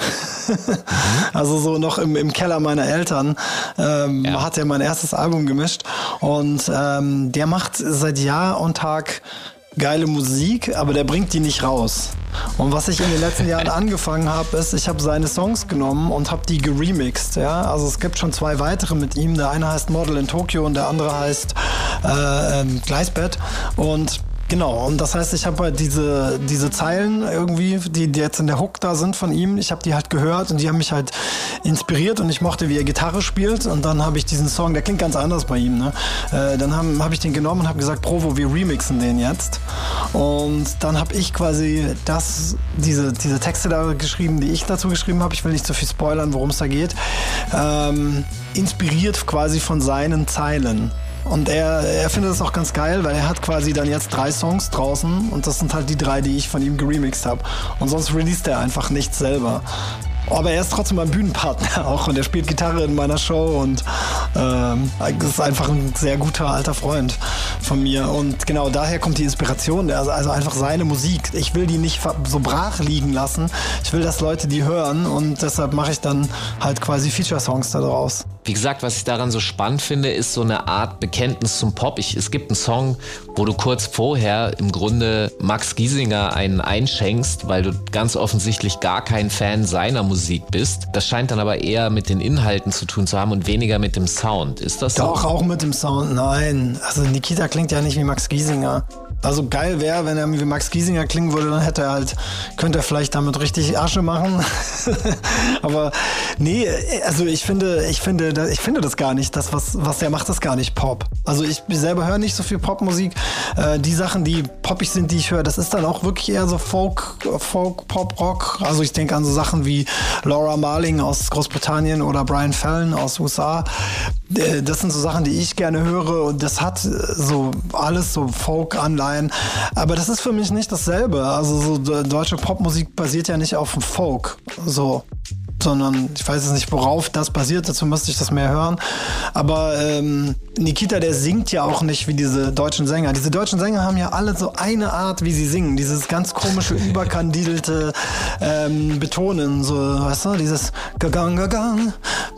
F: Also so noch im, im Keller meiner Eltern ähm, ja. hat er mein erstes Album gemischt. Und ähm, der macht seit Jahr und Tag geile Musik, aber der bringt die nicht raus. Und was ich in den letzten Jahren angefangen habe, ist, ich habe seine Songs genommen und habe die geremixed. Ja? Also es gibt schon zwei weitere mit ihm. Der eine heißt Model in Tokyo und der andere heißt äh, ähm, Gleisbett. Und genau, und das heißt, ich habe halt diese, diese Zeilen irgendwie, die, die jetzt in der Hook da sind von ihm, ich habe die halt gehört und die haben mich halt inspiriert und ich mochte, wie er Gitarre spielt, und dann habe ich diesen Song, der klingt ganz anders bei ihm, ne? Äh, dann habe hab ich den genommen und habe gesagt, Provo, wir remixen den jetzt. Und dann habe ich quasi das, diese, diese Texte da geschrieben, die ich dazu geschrieben habe, ich will nicht zu viel spoilern, worum es da geht, ähm, inspiriert quasi von seinen Zeilen. Und er, er findet das auch ganz geil, weil er hat quasi dann jetzt drei Songs draußen und das sind halt die drei, die ich von ihm geremixed habe. Und sonst released er einfach nichts selber. Aber er ist trotzdem mein Bühnenpartner auch und er spielt Gitarre in meiner Show und ähm, ist einfach ein sehr guter alter Freund von mir. Und genau daher kommt die Inspiration, also, also einfach seine Musik. Ich will die nicht so brach liegen lassen. Ich will, dass Leute die hören und deshalb mache ich dann halt quasi Feature-Songs da draus.
E: Wie gesagt, was ich daran so spannend finde, ist so eine Art Bekenntnis zum Pop. Ich, es gibt einen Song, wo du kurz vorher im Grunde Max Giesinger einen einschenkst, weil du ganz offensichtlich gar kein Fan seiner Musik bist. Das scheint dann aber eher mit den Inhalten zu tun zu haben und weniger mit dem Sound. Ist das so?
F: Doch, auch mit dem Sound, nein. Also Nikita klingt ja nicht wie Max Giesinger. Also geil wäre, wenn er wie Max Giesinger klingen würde, dann hätte er halt, könnte er vielleicht damit richtig Asche machen. Aber nee, also ich finde, ich finde, ich finde das gar nicht. Das, was, was er macht, ist gar nicht Pop. Also ich selber höre nicht so viel Popmusik. Äh, die Sachen, die poppig sind, die ich höre, das ist dann auch wirklich eher so Folk, Folk, Pop, Rock. Also ich denke an so Sachen wie Laura Marling aus Großbritannien oder Brian Fallon aus U S A. Äh, das sind so Sachen, die ich gerne höre und das hat so alles so Folk-Anleihen. Aber das ist für mich nicht dasselbe. Also so deutsche Popmusik basiert ja nicht auf dem Folk, so, sondern ich weiß jetzt nicht, worauf das basiert. Dazu müsste ich das mehr hören. Aber ähm, Nikita, der singt ja auch nicht wie diese deutschen Sänger. Diese deutschen Sänger haben ja alle so eine Art, wie sie singen. Dieses ganz komische, überkandidelte ähm, Betonen, so, weißt du, dieses Gagang, Gagang,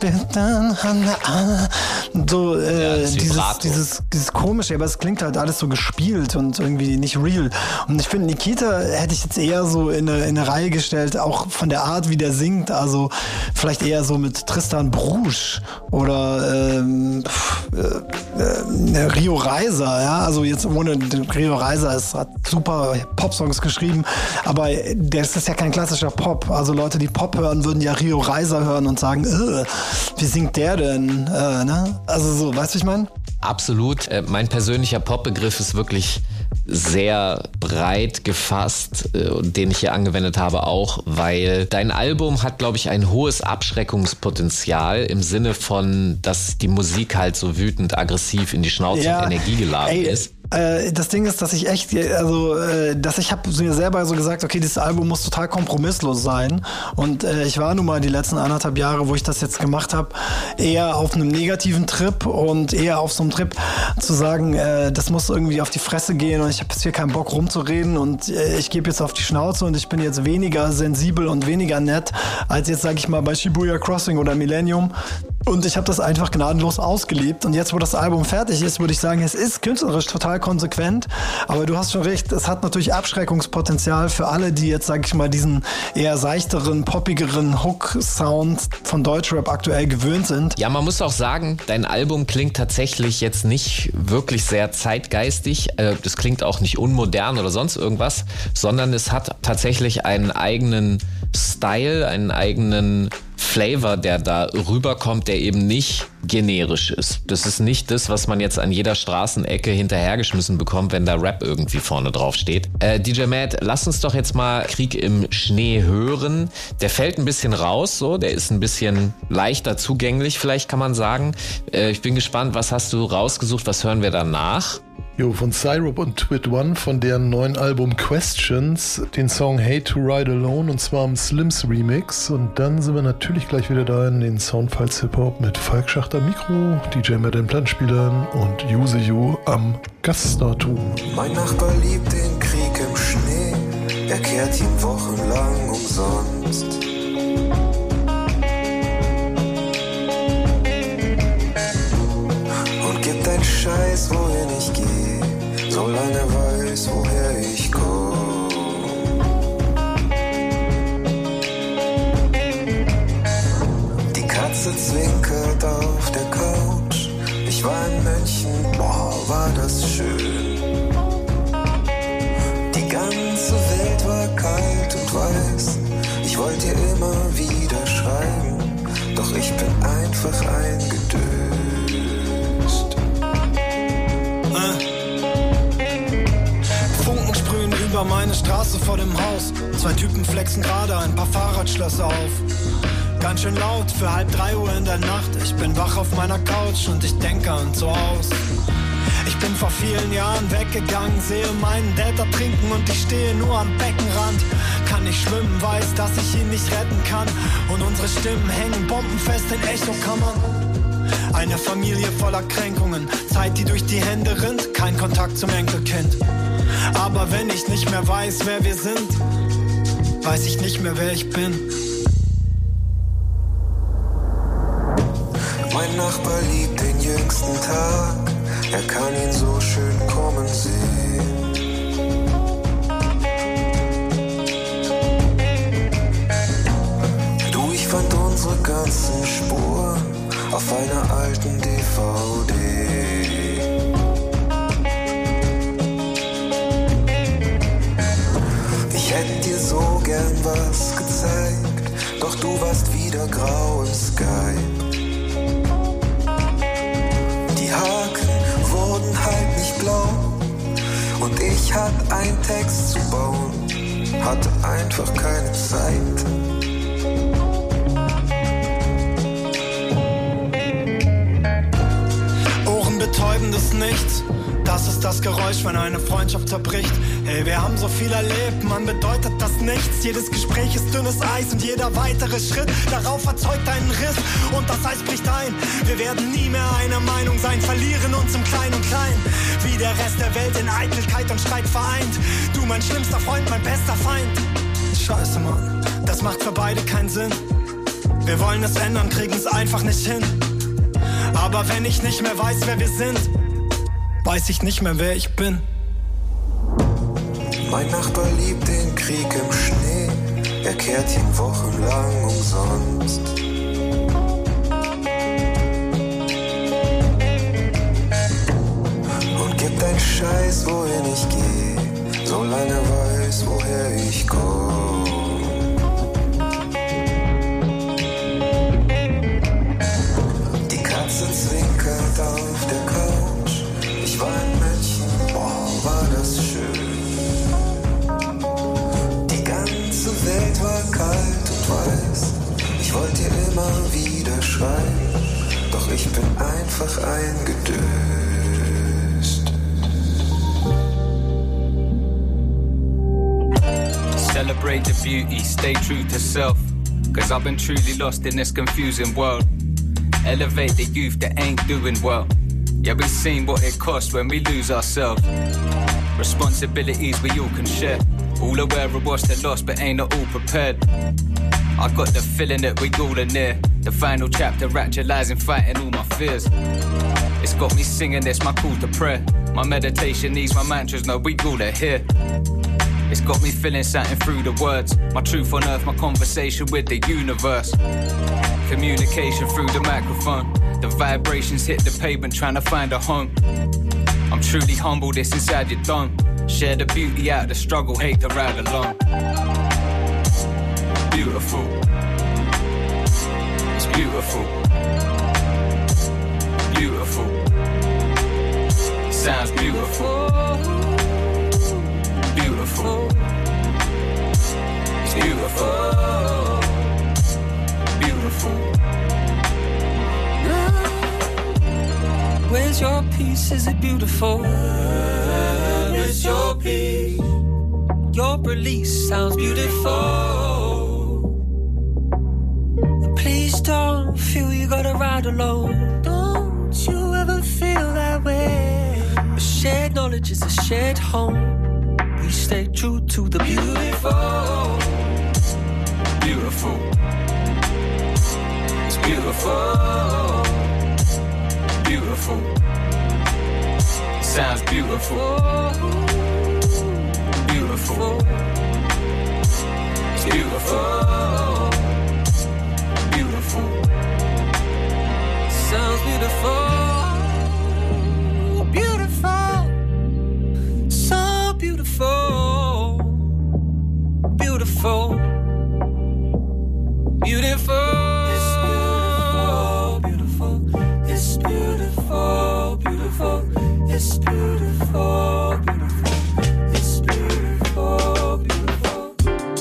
F: so, äh, ja, dieses, dieses, dieses komische, aber es klingt halt alles so gespielt und irgendwie nicht real. Und ich finde, Nikita hätte ich jetzt eher so in eine, in eine Reihe gestellt, auch von der Art, wie der singt, also vielleicht eher so mit Tristan Brusch oder ähm, äh, äh, Rio Reiser, ja, also jetzt ohne Rio Reiser, es hat super Popsongs geschrieben, aber das ist ja kein klassischer Pop. Also Leute, die Pop hören, würden ja Rio Reiser hören und sagen, wie singt der denn? Äh, ne? Also so, weißt du, ich meine?
E: Absolut. Äh, mein persönlicher Popbegriff ist wirklich sehr breit gefasst äh, und den ich hier angewendet habe auch, weil dein Album hat, glaube ich, ein hohes Abschreckungspotenzial im Sinne von, dass die Musik halt so wütend, aggressiv in die Schnauze
F: ja,
E: und energiegeladen
F: ey,
E: ist.
F: Äh, das Ding ist, dass ich echt, also, äh, dass ich habe mir selber so gesagt, okay, dieses Album muss total kompromisslos sein. Und äh, ich war nun mal die letzten anderthalb Jahre, wo ich das jetzt gemacht habe, eher auf einem negativen Trip und eher auf so einem Trip zu sagen, äh, das muss irgendwie auf die Fresse gehen und ich habe jetzt hier keinen Bock rumzureden und äh, ich gebe jetzt auf die Schnauze und ich bin jetzt weniger sensibel und weniger nett als jetzt, sag ich mal, bei Shibuya Crossing oder Millennium. Und ich habe das einfach gnadenlos ausgelebt. Und jetzt, wo das Album fertig ist, würde ich sagen, es ist künstlerisch total konsequent. Aber du hast schon recht, es hat natürlich Abschreckungspotenzial für alle, die jetzt, sag ich mal, diesen eher seichteren, poppigeren Hook-Sound von Deutschrap aktuell gewöhnt sind.
E: Ja, man muss auch sagen, dein Album klingt tatsächlich jetzt nicht wirklich sehr zeitgeistig. Das klingt auch nicht unmodern oder sonst irgendwas, sondern es hat tatsächlich einen eigenen Style, einen eigenen Flavor, der da rüberkommt, der eben nicht generisch ist. Das ist nicht das, was man jetzt an jeder Straßenecke hinterhergeschmissen bekommt, wenn da Rap irgendwie vorne drauf steht. Äh, D J Matt, lass uns doch jetzt mal Krieg im Schnee hören. Der fällt ein bisschen raus, so, der ist ein bisschen leichter zugänglich, vielleicht kann man sagen. Äh, ich bin gespannt, was hast du rausgesucht, was hören wir danach?
D: Jo, von Syrup und Twit One von deren neuen Album Questions, den Song Hate to Ride Alone, und zwar im Slims Remix. Und dann sind wir natürlich gleich wieder da in den Soundfiles Hip-Hop mit Falk Schacht am Mikro, D J Matt den Plattenspielern und Use You am Gaststarton.
R: Mein Nachbar liebt den Krieg im Schnee, er kehrt ihn wochenlang umsonst. Und gibt ein Scheiß, wohin ich gehe, solange er weiß, woher ich komm. Die Katze zwinkert auf der Couch, ich war in München, boah, war das schön. Die ganze Welt war kalt und weiß, ich wollte ihr immer wieder schreiben, doch ich bin einfach eingedöst.
G: Funken sprühen über meine Straße vor dem Haus. Zwei Typen flexen gerade ein paar Fahrradschlösser auf. Ganz schön laut für halb drei Uhr in der Nacht. Ich bin wach auf meiner Couch und ich denke an so aus. Ich bin vor vielen Jahren weggegangen, sehe meinen Dad ertrinken und ich stehe nur am Beckenrand. Kann nicht schwimmen, weiß, dass ich ihn nicht retten kann. Und unsere Stimmen hängen bombenfest in Echokammern. Eine Familie voller Kränkungen, Zeit, die durch die Hände rinnt, kein Kontakt zum Enkelkind. Aber wenn ich nicht mehr weiß, wer wir sind, weiß ich nicht mehr, wer ich bin.
R: Mein Nachbar liebt den jüngsten Tag, er kann ihn so schön kommen sehen. Du, ich fand unsere ganzen Spuren auf einer alten D V D. Ich hätte dir so gern was gezeigt, doch du warst wieder grau im Skype. Die Haken wurden halt nicht blau und ich hatte einen Text zu bauen, hatte einfach keine Zeit.
G: Ohrenbetäubendes Nichts, das ist das Geräusch, wenn eine Freundschaft zerbricht. Hey, wir haben so viel erlebt, man bedeutet das nichts. Jedes Gespräch ist dünnes Eis und jeder weitere Schritt darauf erzeugt einen Riss und das Eis bricht ein. Wir werden nie mehr einer Meinung sein, verlieren uns im Klein und Klein. Wie der Rest der Welt in Eitelkeit und Streit vereint. Du mein schlimmster Freund, mein bester Feind. Scheiße, Mann, das macht für beide keinen Sinn. Wir wollen es ändern, kriegen es einfach nicht hin. Aber wenn ich nicht mehr weiß, wer wir sind, weiß ich nicht mehr, wer ich bin.
R: Mein Nachbar liebt den Krieg im Schnee, er kehrt ihn wochenlang umsonst. Und gibt ein Scheiß, wohin ich gehe, solange er weiß, woher ich komm. Die Katze zwinkert auf der Couch, ich war in München, boah, war das schön. Die Welt war kalt und weiß, ich wollte ihr immer wieder schreiben, doch ich bin einfach eingedöst.
S: Celebrate the beauty, stay true to self, cause I've been truly lost in this confusing world. Elevate the youth that ain't doing well. Yeah, we've seen what it costs when we lose ourselves. Responsibilities we all can share. All aware of what's the loss, but ain't not all prepared. I got the feeling that we all are near the final chapter, actualizing, fighting all my fears. It's got me singing this, my call to prayer. My meditation needs my mantras, no, we all are here. It's got me feeling something through the words. My truth on earth, my conversation with the universe. Communication through the microphone. The vibrations hit the pavement, trying to find a home. I'm truly humble, this inside your dome. Share the beauty out of the struggle, hate to ride alone. Beautiful. It's beautiful. Beautiful. It sounds beautiful. Beautiful. It's beautiful. Beautiful.
T: Where's
P: it's your piece, is it beautiful? Love, it's your piece. Your release sounds beautiful. Please don't feel you gotta ride alone. Don't you ever feel that way. A shared knowledge is a shared home. We stay true to the beautiful. Beautiful. It's beautiful. Beautiful. It sounds beautiful. Beautiful. It's beautiful. Beautiful. Sounds beautiful. Beautiful. So beautiful. Beautiful. Beautiful. It's beautiful. Beautiful. It's beautiful. Beautiful. It's beautiful. Beautiful.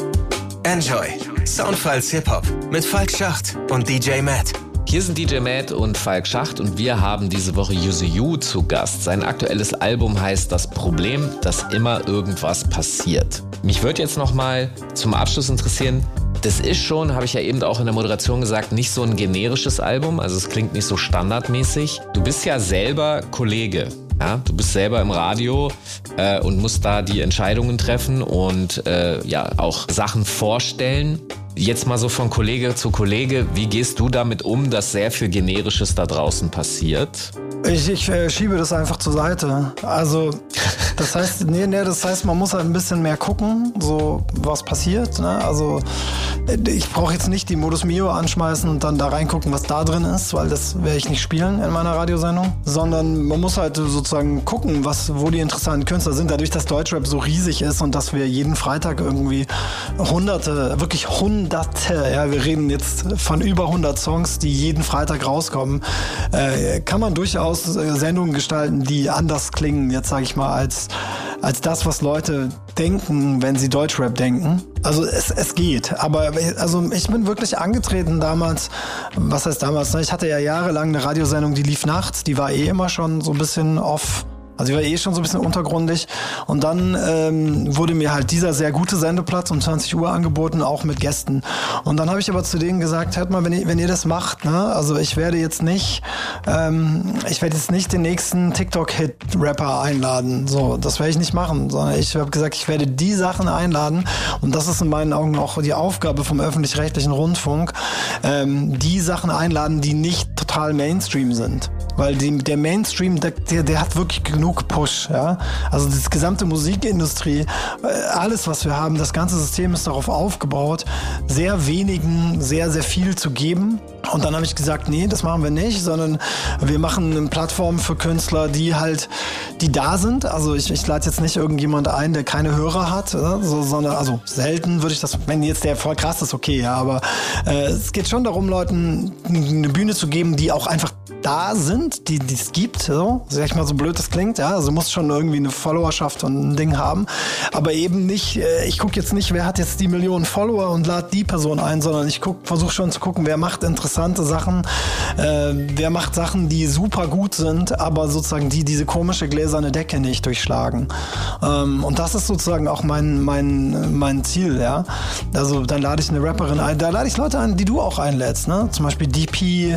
C: Enjoy. Soundfiles Hip-Hop mit Falk Schacht und D J Matt.
E: Hier sind D J Matt und Falk Schacht und wir haben diese Woche Yuzu You zu Gast. Sein aktuelles Album heißt Das Problem, dass immer irgendwas passiert. Mich würde jetzt noch mal zum Abschluss interessieren, das ist schon, habe ich ja eben auch in der Moderation gesagt, nicht so ein generisches Album, also es klingt nicht so standardmäßig. Du bist ja selber Kollege. Ja, du bist selber im Radio äh, und musst da die Entscheidungen treffen und äh, ja auch Sachen vorstellen. Jetzt mal so von Kollege zu Kollege, wie gehst du damit um, dass sehr viel Generisches da draußen passiert?
F: Ich, ich äh, schiebe das einfach zur Seite. Also das heißt, nee, nee, das heißt, man muss halt ein bisschen mehr gucken, so was passiert. Ne? Also ich brauche jetzt nicht die Modus Mio anschmeißen und dann da reingucken, was da drin ist, weil das werde ich nicht spielen in meiner Radiosendung. Sondern man muss halt sozusagen gucken, was, wo die interessanten Künstler sind. Dadurch, dass Deutschrap so riesig ist und dass wir jeden Freitag irgendwie hunderte, wirklich hunderte, ja, wir reden jetzt von über hundert Songs, die jeden Freitag rauskommen, äh, kann man durchaus Sendungen gestalten, die anders klingen, jetzt sage ich mal, als, als das, was Leute denken, wenn sie Deutschrap denken. Also es, es geht, aber also ich bin wirklich angetreten damals, was heißt damals, ich hatte ja jahrelang eine Radiosendung, die lief nachts, die war eh immer schon so ein bisschen off. Also ich war eh schon so ein bisschen untergrundig und dann ähm, wurde mir halt dieser sehr gute Sendeplatz um zwanzig Uhr angeboten, auch mit Gästen. Und dann habe ich aber zu denen gesagt, hört mal, wenn ihr, wenn ihr das macht, ne, also ich werde jetzt nicht, ähm, ich werde jetzt nicht den nächsten TikTok-Hit-Rapper einladen, so, das werde ich nicht machen, sondern ich habe gesagt, ich werde die Sachen einladen und das ist in meinen Augen auch die Aufgabe vom öffentlich-rechtlichen Rundfunk, ähm, die Sachen einladen, die nicht total Mainstream sind. Weil die, der Mainstream, der, der, der hat wirklich genug Push. Ja? Also die gesamte Musikindustrie, alles, was wir haben, das ganze System ist darauf aufgebaut, sehr wenigen sehr, sehr viel zu geben. Und dann habe ich gesagt, nee, das machen wir nicht, sondern wir machen eine Plattform für Künstler, die halt, die da sind. Also ich, ich lade jetzt nicht irgendjemand ein, der keine Hörer hat, so, sondern, also selten würde ich das, wenn jetzt der voll krass ist, okay, ja, aber äh, es geht schon darum, Leuten eine Bühne zu geben, die auch einfach da sind, die es gibt, so, sag ich mal, so blöd das klingt, ja, also muss schon irgendwie eine Followerschaft und ein Ding haben, aber eben nicht, äh, ich gucke jetzt nicht, wer hat jetzt die Millionen Follower und lade die Person ein, sondern ich versuche schon zu gucken, wer macht interessante Sachen, äh, wer macht Sachen, die super gut sind, aber sozusagen die diese komische gläserne Decke nicht durchschlagen. Ähm, und das ist sozusagen auch mein, mein, mein Ziel, ja. Also dann lade ich eine Rapperin ein, da lade ich Leute ein, die du auch einlädst, ne? Zum Beispiel D P,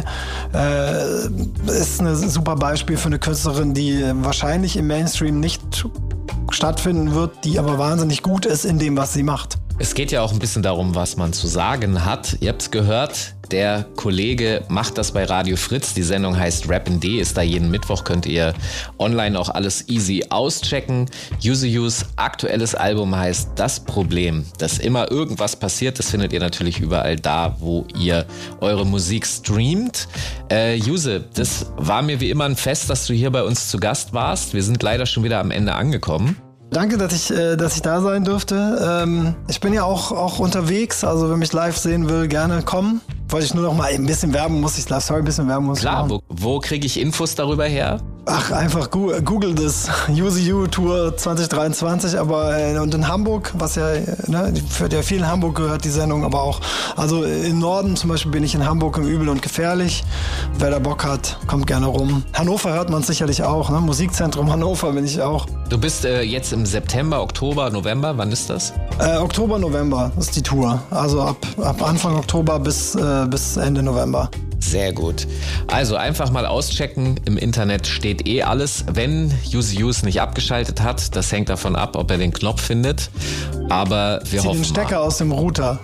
F: äh, ist ein super Beispiel für eine Künstlerin, die wahrscheinlich im Mainstream nicht stattfinden wird, die aber wahnsinnig gut ist in dem, was sie macht.
E: Es geht ja auch ein bisschen darum, was man zu sagen hat. Ihr habt's gehört, der Kollege macht das bei Radio Fritz. Die Sendung heißt Rapp'n-D, ist da jeden Mittwoch, könnt ihr online auch alles easy auschecken. Yuzu Yu's aktuelles Album heißt Das Problem, dass immer irgendwas passiert. Das findet ihr natürlich überall da, wo ihr eure Musik streamt. Äh, Yuzu, das war mir wie immer ein Fest, dass du hier bei uns zu Gast warst. Wir sind leider schon wieder am Ende angekommen.
F: Danke, dass ich, äh, dass ich da sein durfte. Ähm, ich bin ja auch, auch unterwegs, also wer mich live sehen will, gerne kommen. Wollte ich nur noch mal ein bisschen werben, muss ich, sorry, ein bisschen werben muss ich
E: Klar, wo, wo kriege ich Infos darüber her?
F: Ach, einfach Google das. Use You Tour zwanzig dreiundzwanzig, aber äh, und in Hamburg, was ja, ne, für der viel in Hamburg gehört, die Sendung, aber auch, also im Norden zum Beispiel bin ich in Hamburg im Übel und Gefährlich. Wer da Bock hat, kommt gerne rum. Hannover hört man sicherlich auch, ne? Musikzentrum Hannover bin ich auch.
E: Du bist äh, jetzt im September, Oktober, November, wann ist das?
F: Äh, Oktober, November ist die Tour. Also ab, ab Anfang Oktober bis, äh, bis Ende November.
E: Sehr gut. Also einfach mal auschecken. Im Internet steht eh alles. Wenn Use You es nicht abgeschaltet hat, das hängt davon ab, ob er den Knopf findet. Aber wir
F: Zieh
E: hoffen
F: den Stecker
E: mal.
F: aus dem Router.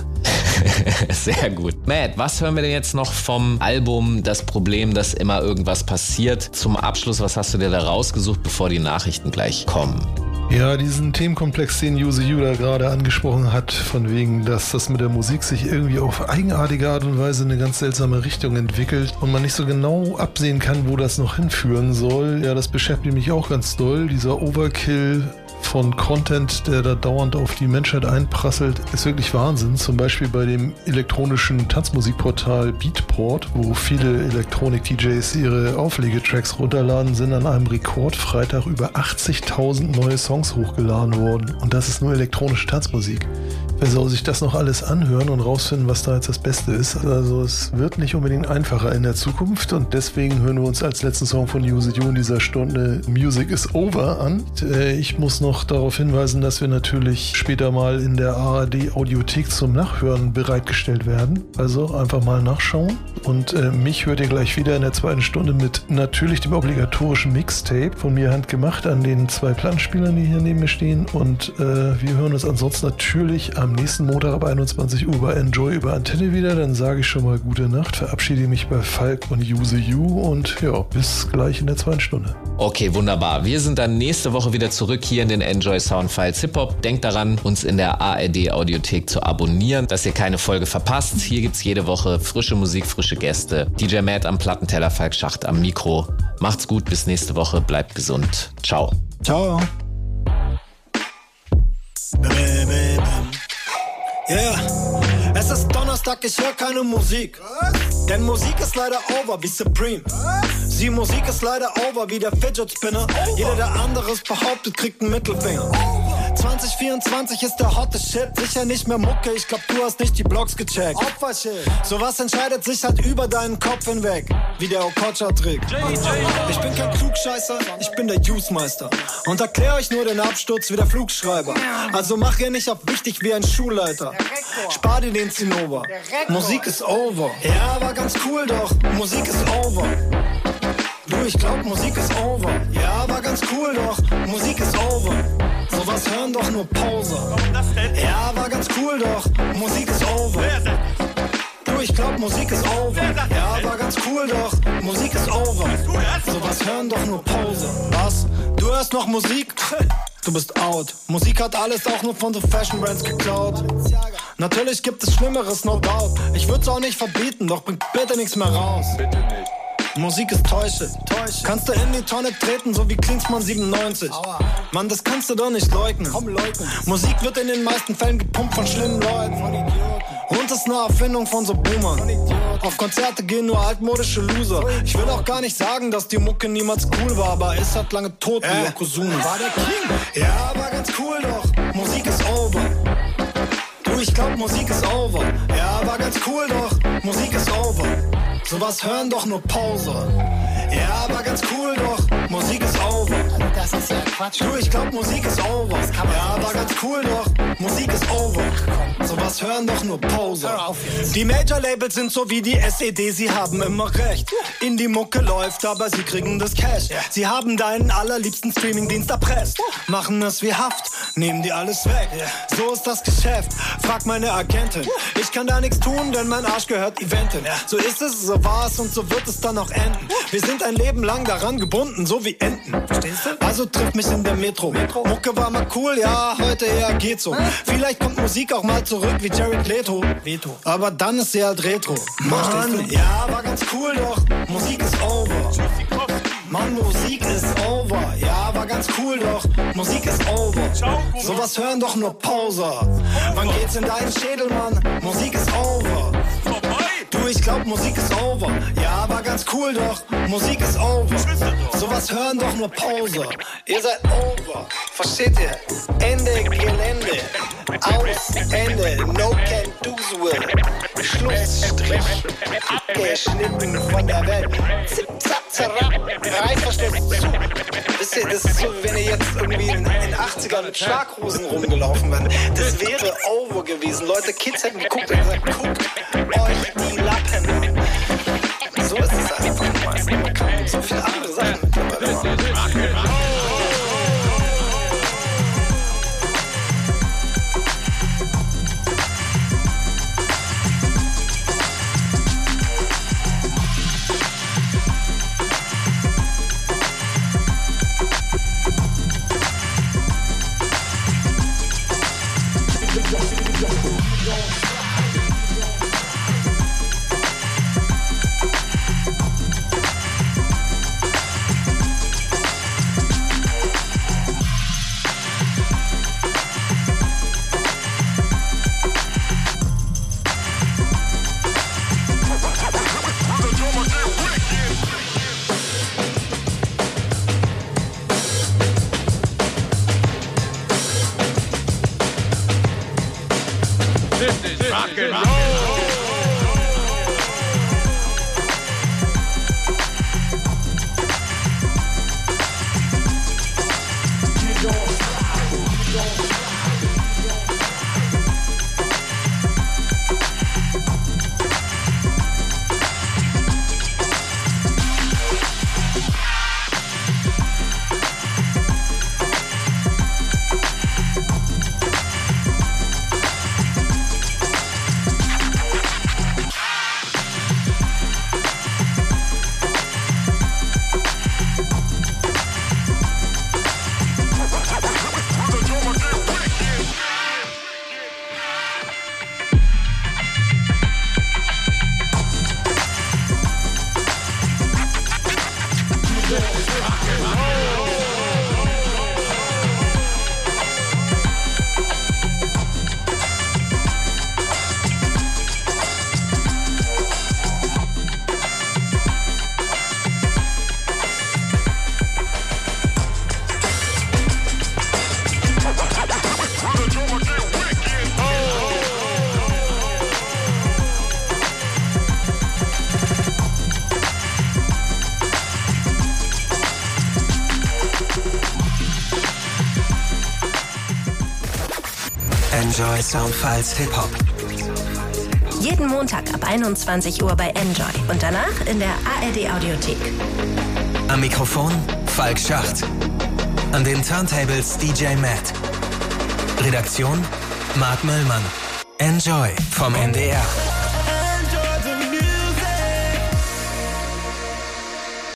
E: Sehr gut. Matt, was hören wir denn jetzt noch vom Album Das Problem, dass immer irgendwas passiert? Zum Abschluss, was hast du dir da rausgesucht, bevor die Nachrichten gleich kommen?
D: Ja, diesen Themenkomplex, den Use You da gerade angesprochen hat, von wegen, dass das mit der Musik sich irgendwie auf eigenartige Art und Weise in eine ganz seltsame Richtung entwickelt und man nicht so genau absehen kann, wo das noch hinführen soll. Ja, das beschäftigt mich auch ganz doll. Dieser Overkill von Content, der da dauernd auf die Menschheit einprasselt, ist wirklich Wahnsinn. Zum Beispiel bei dem elektronischen Tanzmusikportal Beatport, wo viele Elektronik-D Js ihre Auflegetracks runterladen, sind an einem Rekordfreitag über achtzigtausend neue Songs hochgeladen worden. Und das ist nur elektronische Tanzmusik. Wer soll sich das noch alles anhören und rausfinden, was da jetzt das Beste ist? Also es wird nicht unbedingt einfacher in der Zukunft und deswegen hören wir uns als letzten Song von Use You in dieser Stunde Music is Over an. Ich muss noch darauf hinweisen, dass wir natürlich später mal in der A R D Audiothek zum Nachhören bereitgestellt werden. Also einfach mal nachschauen. Und äh, mich hört ihr gleich wieder in der zweiten Stunde mit natürlich dem obligatorischen Mixtape von mir handgemacht an den zwei Plattenspielern, die hier neben mir stehen. Und äh, wir hören uns ansonsten natürlich am nächsten Montag ab einundzwanzig Uhr bei Enjoy über Antenne wieder. Dann sage ich schon mal gute Nacht, verabschiede mich bei Falk und Use You und ja, bis gleich in der zweiten Stunde.
E: Okay, wunderbar. Wir sind dann nächste Woche wieder zurück hier in den Enjoy Soundfiles Hip-Hop. Denkt daran, uns in der A R D Audiothek zu abonnieren, dass ihr keine Folge verpasst. Hier gibt's jede Woche frische Musik, frische Gäste. D J Matt am Plattenteller, Falk Schacht am Mikro. Macht's gut, bis nächste Woche. Bleibt gesund. Ciao.
F: Ciao.
G: Yeah. Es ist Donnerstag, ich höre keine Musik. Denn Musik ist leider over wie Supreme. Sie Musik ist leider over wie der Fidget Spinner. Jeder, der anderes behauptet, kriegt einen Mittelfinger. zwanzig vierundzwanzig ist der hotte Shit. Sicher nicht mehr Mucke, ich glaub, du hast nicht die Blogs gecheckt. Opfershit. Sowas entscheidet sich halt über deinen Kopf hinweg, wie der Okocha-Trick. Ich bin kein Klugscheißer, ich bin der Juice-Meister. Und erklär euch nur den Absturz wie der Flugschreiber. Also mach ihr nicht auf wichtig wie ein Schulleiter. Spar dir den Zinnober. Musik ist over. Ja, war ganz cool doch. Musik ist over. Du, ich glaub, Musik ist over. Ja, war ganz cool doch. Musik ist over. Sowas hören doch nur Poser. Ja, war ganz cool doch. Musik ist over. Du, ich glaub, Musik ist over. Ja, war ganz cool doch. Musik ist over. Sowas hören doch nur Poser. Was? Du hörst noch Musik? Du bist out. Musik hat alles auch nur von so Fashion Brands geklaut. Natürlich gibt es Schlimmeres, no doubt. Ich würd's auch nicht verbieten, doch bringt bitte nichts mehr raus. Bitte nicht. Musik ist Täusche. Täusche. Kannst du in die Tonne treten, so wie Klinsmann siebenundneunzig. Aua. Mann, das kannst du doch nicht leugnen. Komm, leugnen. Musik wird in den meisten Fällen gepumpt von schlimmen Leuten. Von und ist eine Erfindung von so Boomern. Auf Konzerte gehen nur altmodische Loser. Ich will auch gar nicht sagen, dass die Mucke niemals cool war, aber ist halt lange tot wie äh, Yokozuna. War der King? Ja, war ganz cool doch. Musik ist over. Du, ich glaub, Musik ist over. Ja, war ganz cool doch. Musik ist over. Sowas hören doch nur Poser. Ja, aber ganz cool doch. Musik ist over. Das ist ja Quatsch. Du, ich glaub, Musik ist over. Ja, aber ganz cool doch. Musik ist over. Sowas hören doch nur Poser. Die Major-Labels sind so wie die S E D, sie haben immer recht. Indie-Mucke läuft, aber sie kriegen das Cash. Sie haben deinen allerliebsten Streaming-Dienst erpresst. Machen es wie Haft, nehmen dir alles weg. So ist das Geschäft, frag meine Agentin. Ich kann da nichts tun, denn mein Arsch gehört Eventin. So ist es, so war es und so wird es dann auch enden. Wir sind ein Leben lang daran gebunden, so wie Enten. Verstehst du? Also triff mich in der Metro. Metro. Mucke war mal cool, ja, heute eher geht so. Vielleicht kommt Musik auch mal zurück wie Jared Leto. Veto. Aber dann ist sie halt Retro. Mann, ja, war ganz cool doch. Musik ist over. Mann, Musik ist over. Ja, war ganz cool doch. Musik ist over. Sowas hören doch nur Poser. Wann geht's in deinen Schädel, Mann? Musik ist over. Du, ich glaub, glaubt, Musik ist over. Ja, war ganz cool doch, Musik ist over. Sowas hören doch nur Poser. Ihr seid over, versteht ihr? Ende Gelände, aus, Ende, no can do's will. Schlussstrich, abgeschnitten von der Welt. Zip, zap, zerab, Reißverschluss zu. Wisst ihr, das ist so, wenn ihr jetzt irgendwie in den achtzigern mit Schlaghosen rumgelaufen wärt. Das wäre over gewesen. Leute, Kids hätten geguckt und gesagt, guckt euch die Lappen an. So ist es einfach meistens. Man kann so viele andere Sachen mittlerweile machen.
C: Enjoy Soundfiles Hip-Hop.
T: Jeden Montag ab einundzwanzig Uhr bei Enjoy und danach in der A R D Audiothek.
C: Am Mikrofon Falk Schacht. An den Turntables D J Matt. Redaktion Marc Möllmann. Enjoy vom N D R.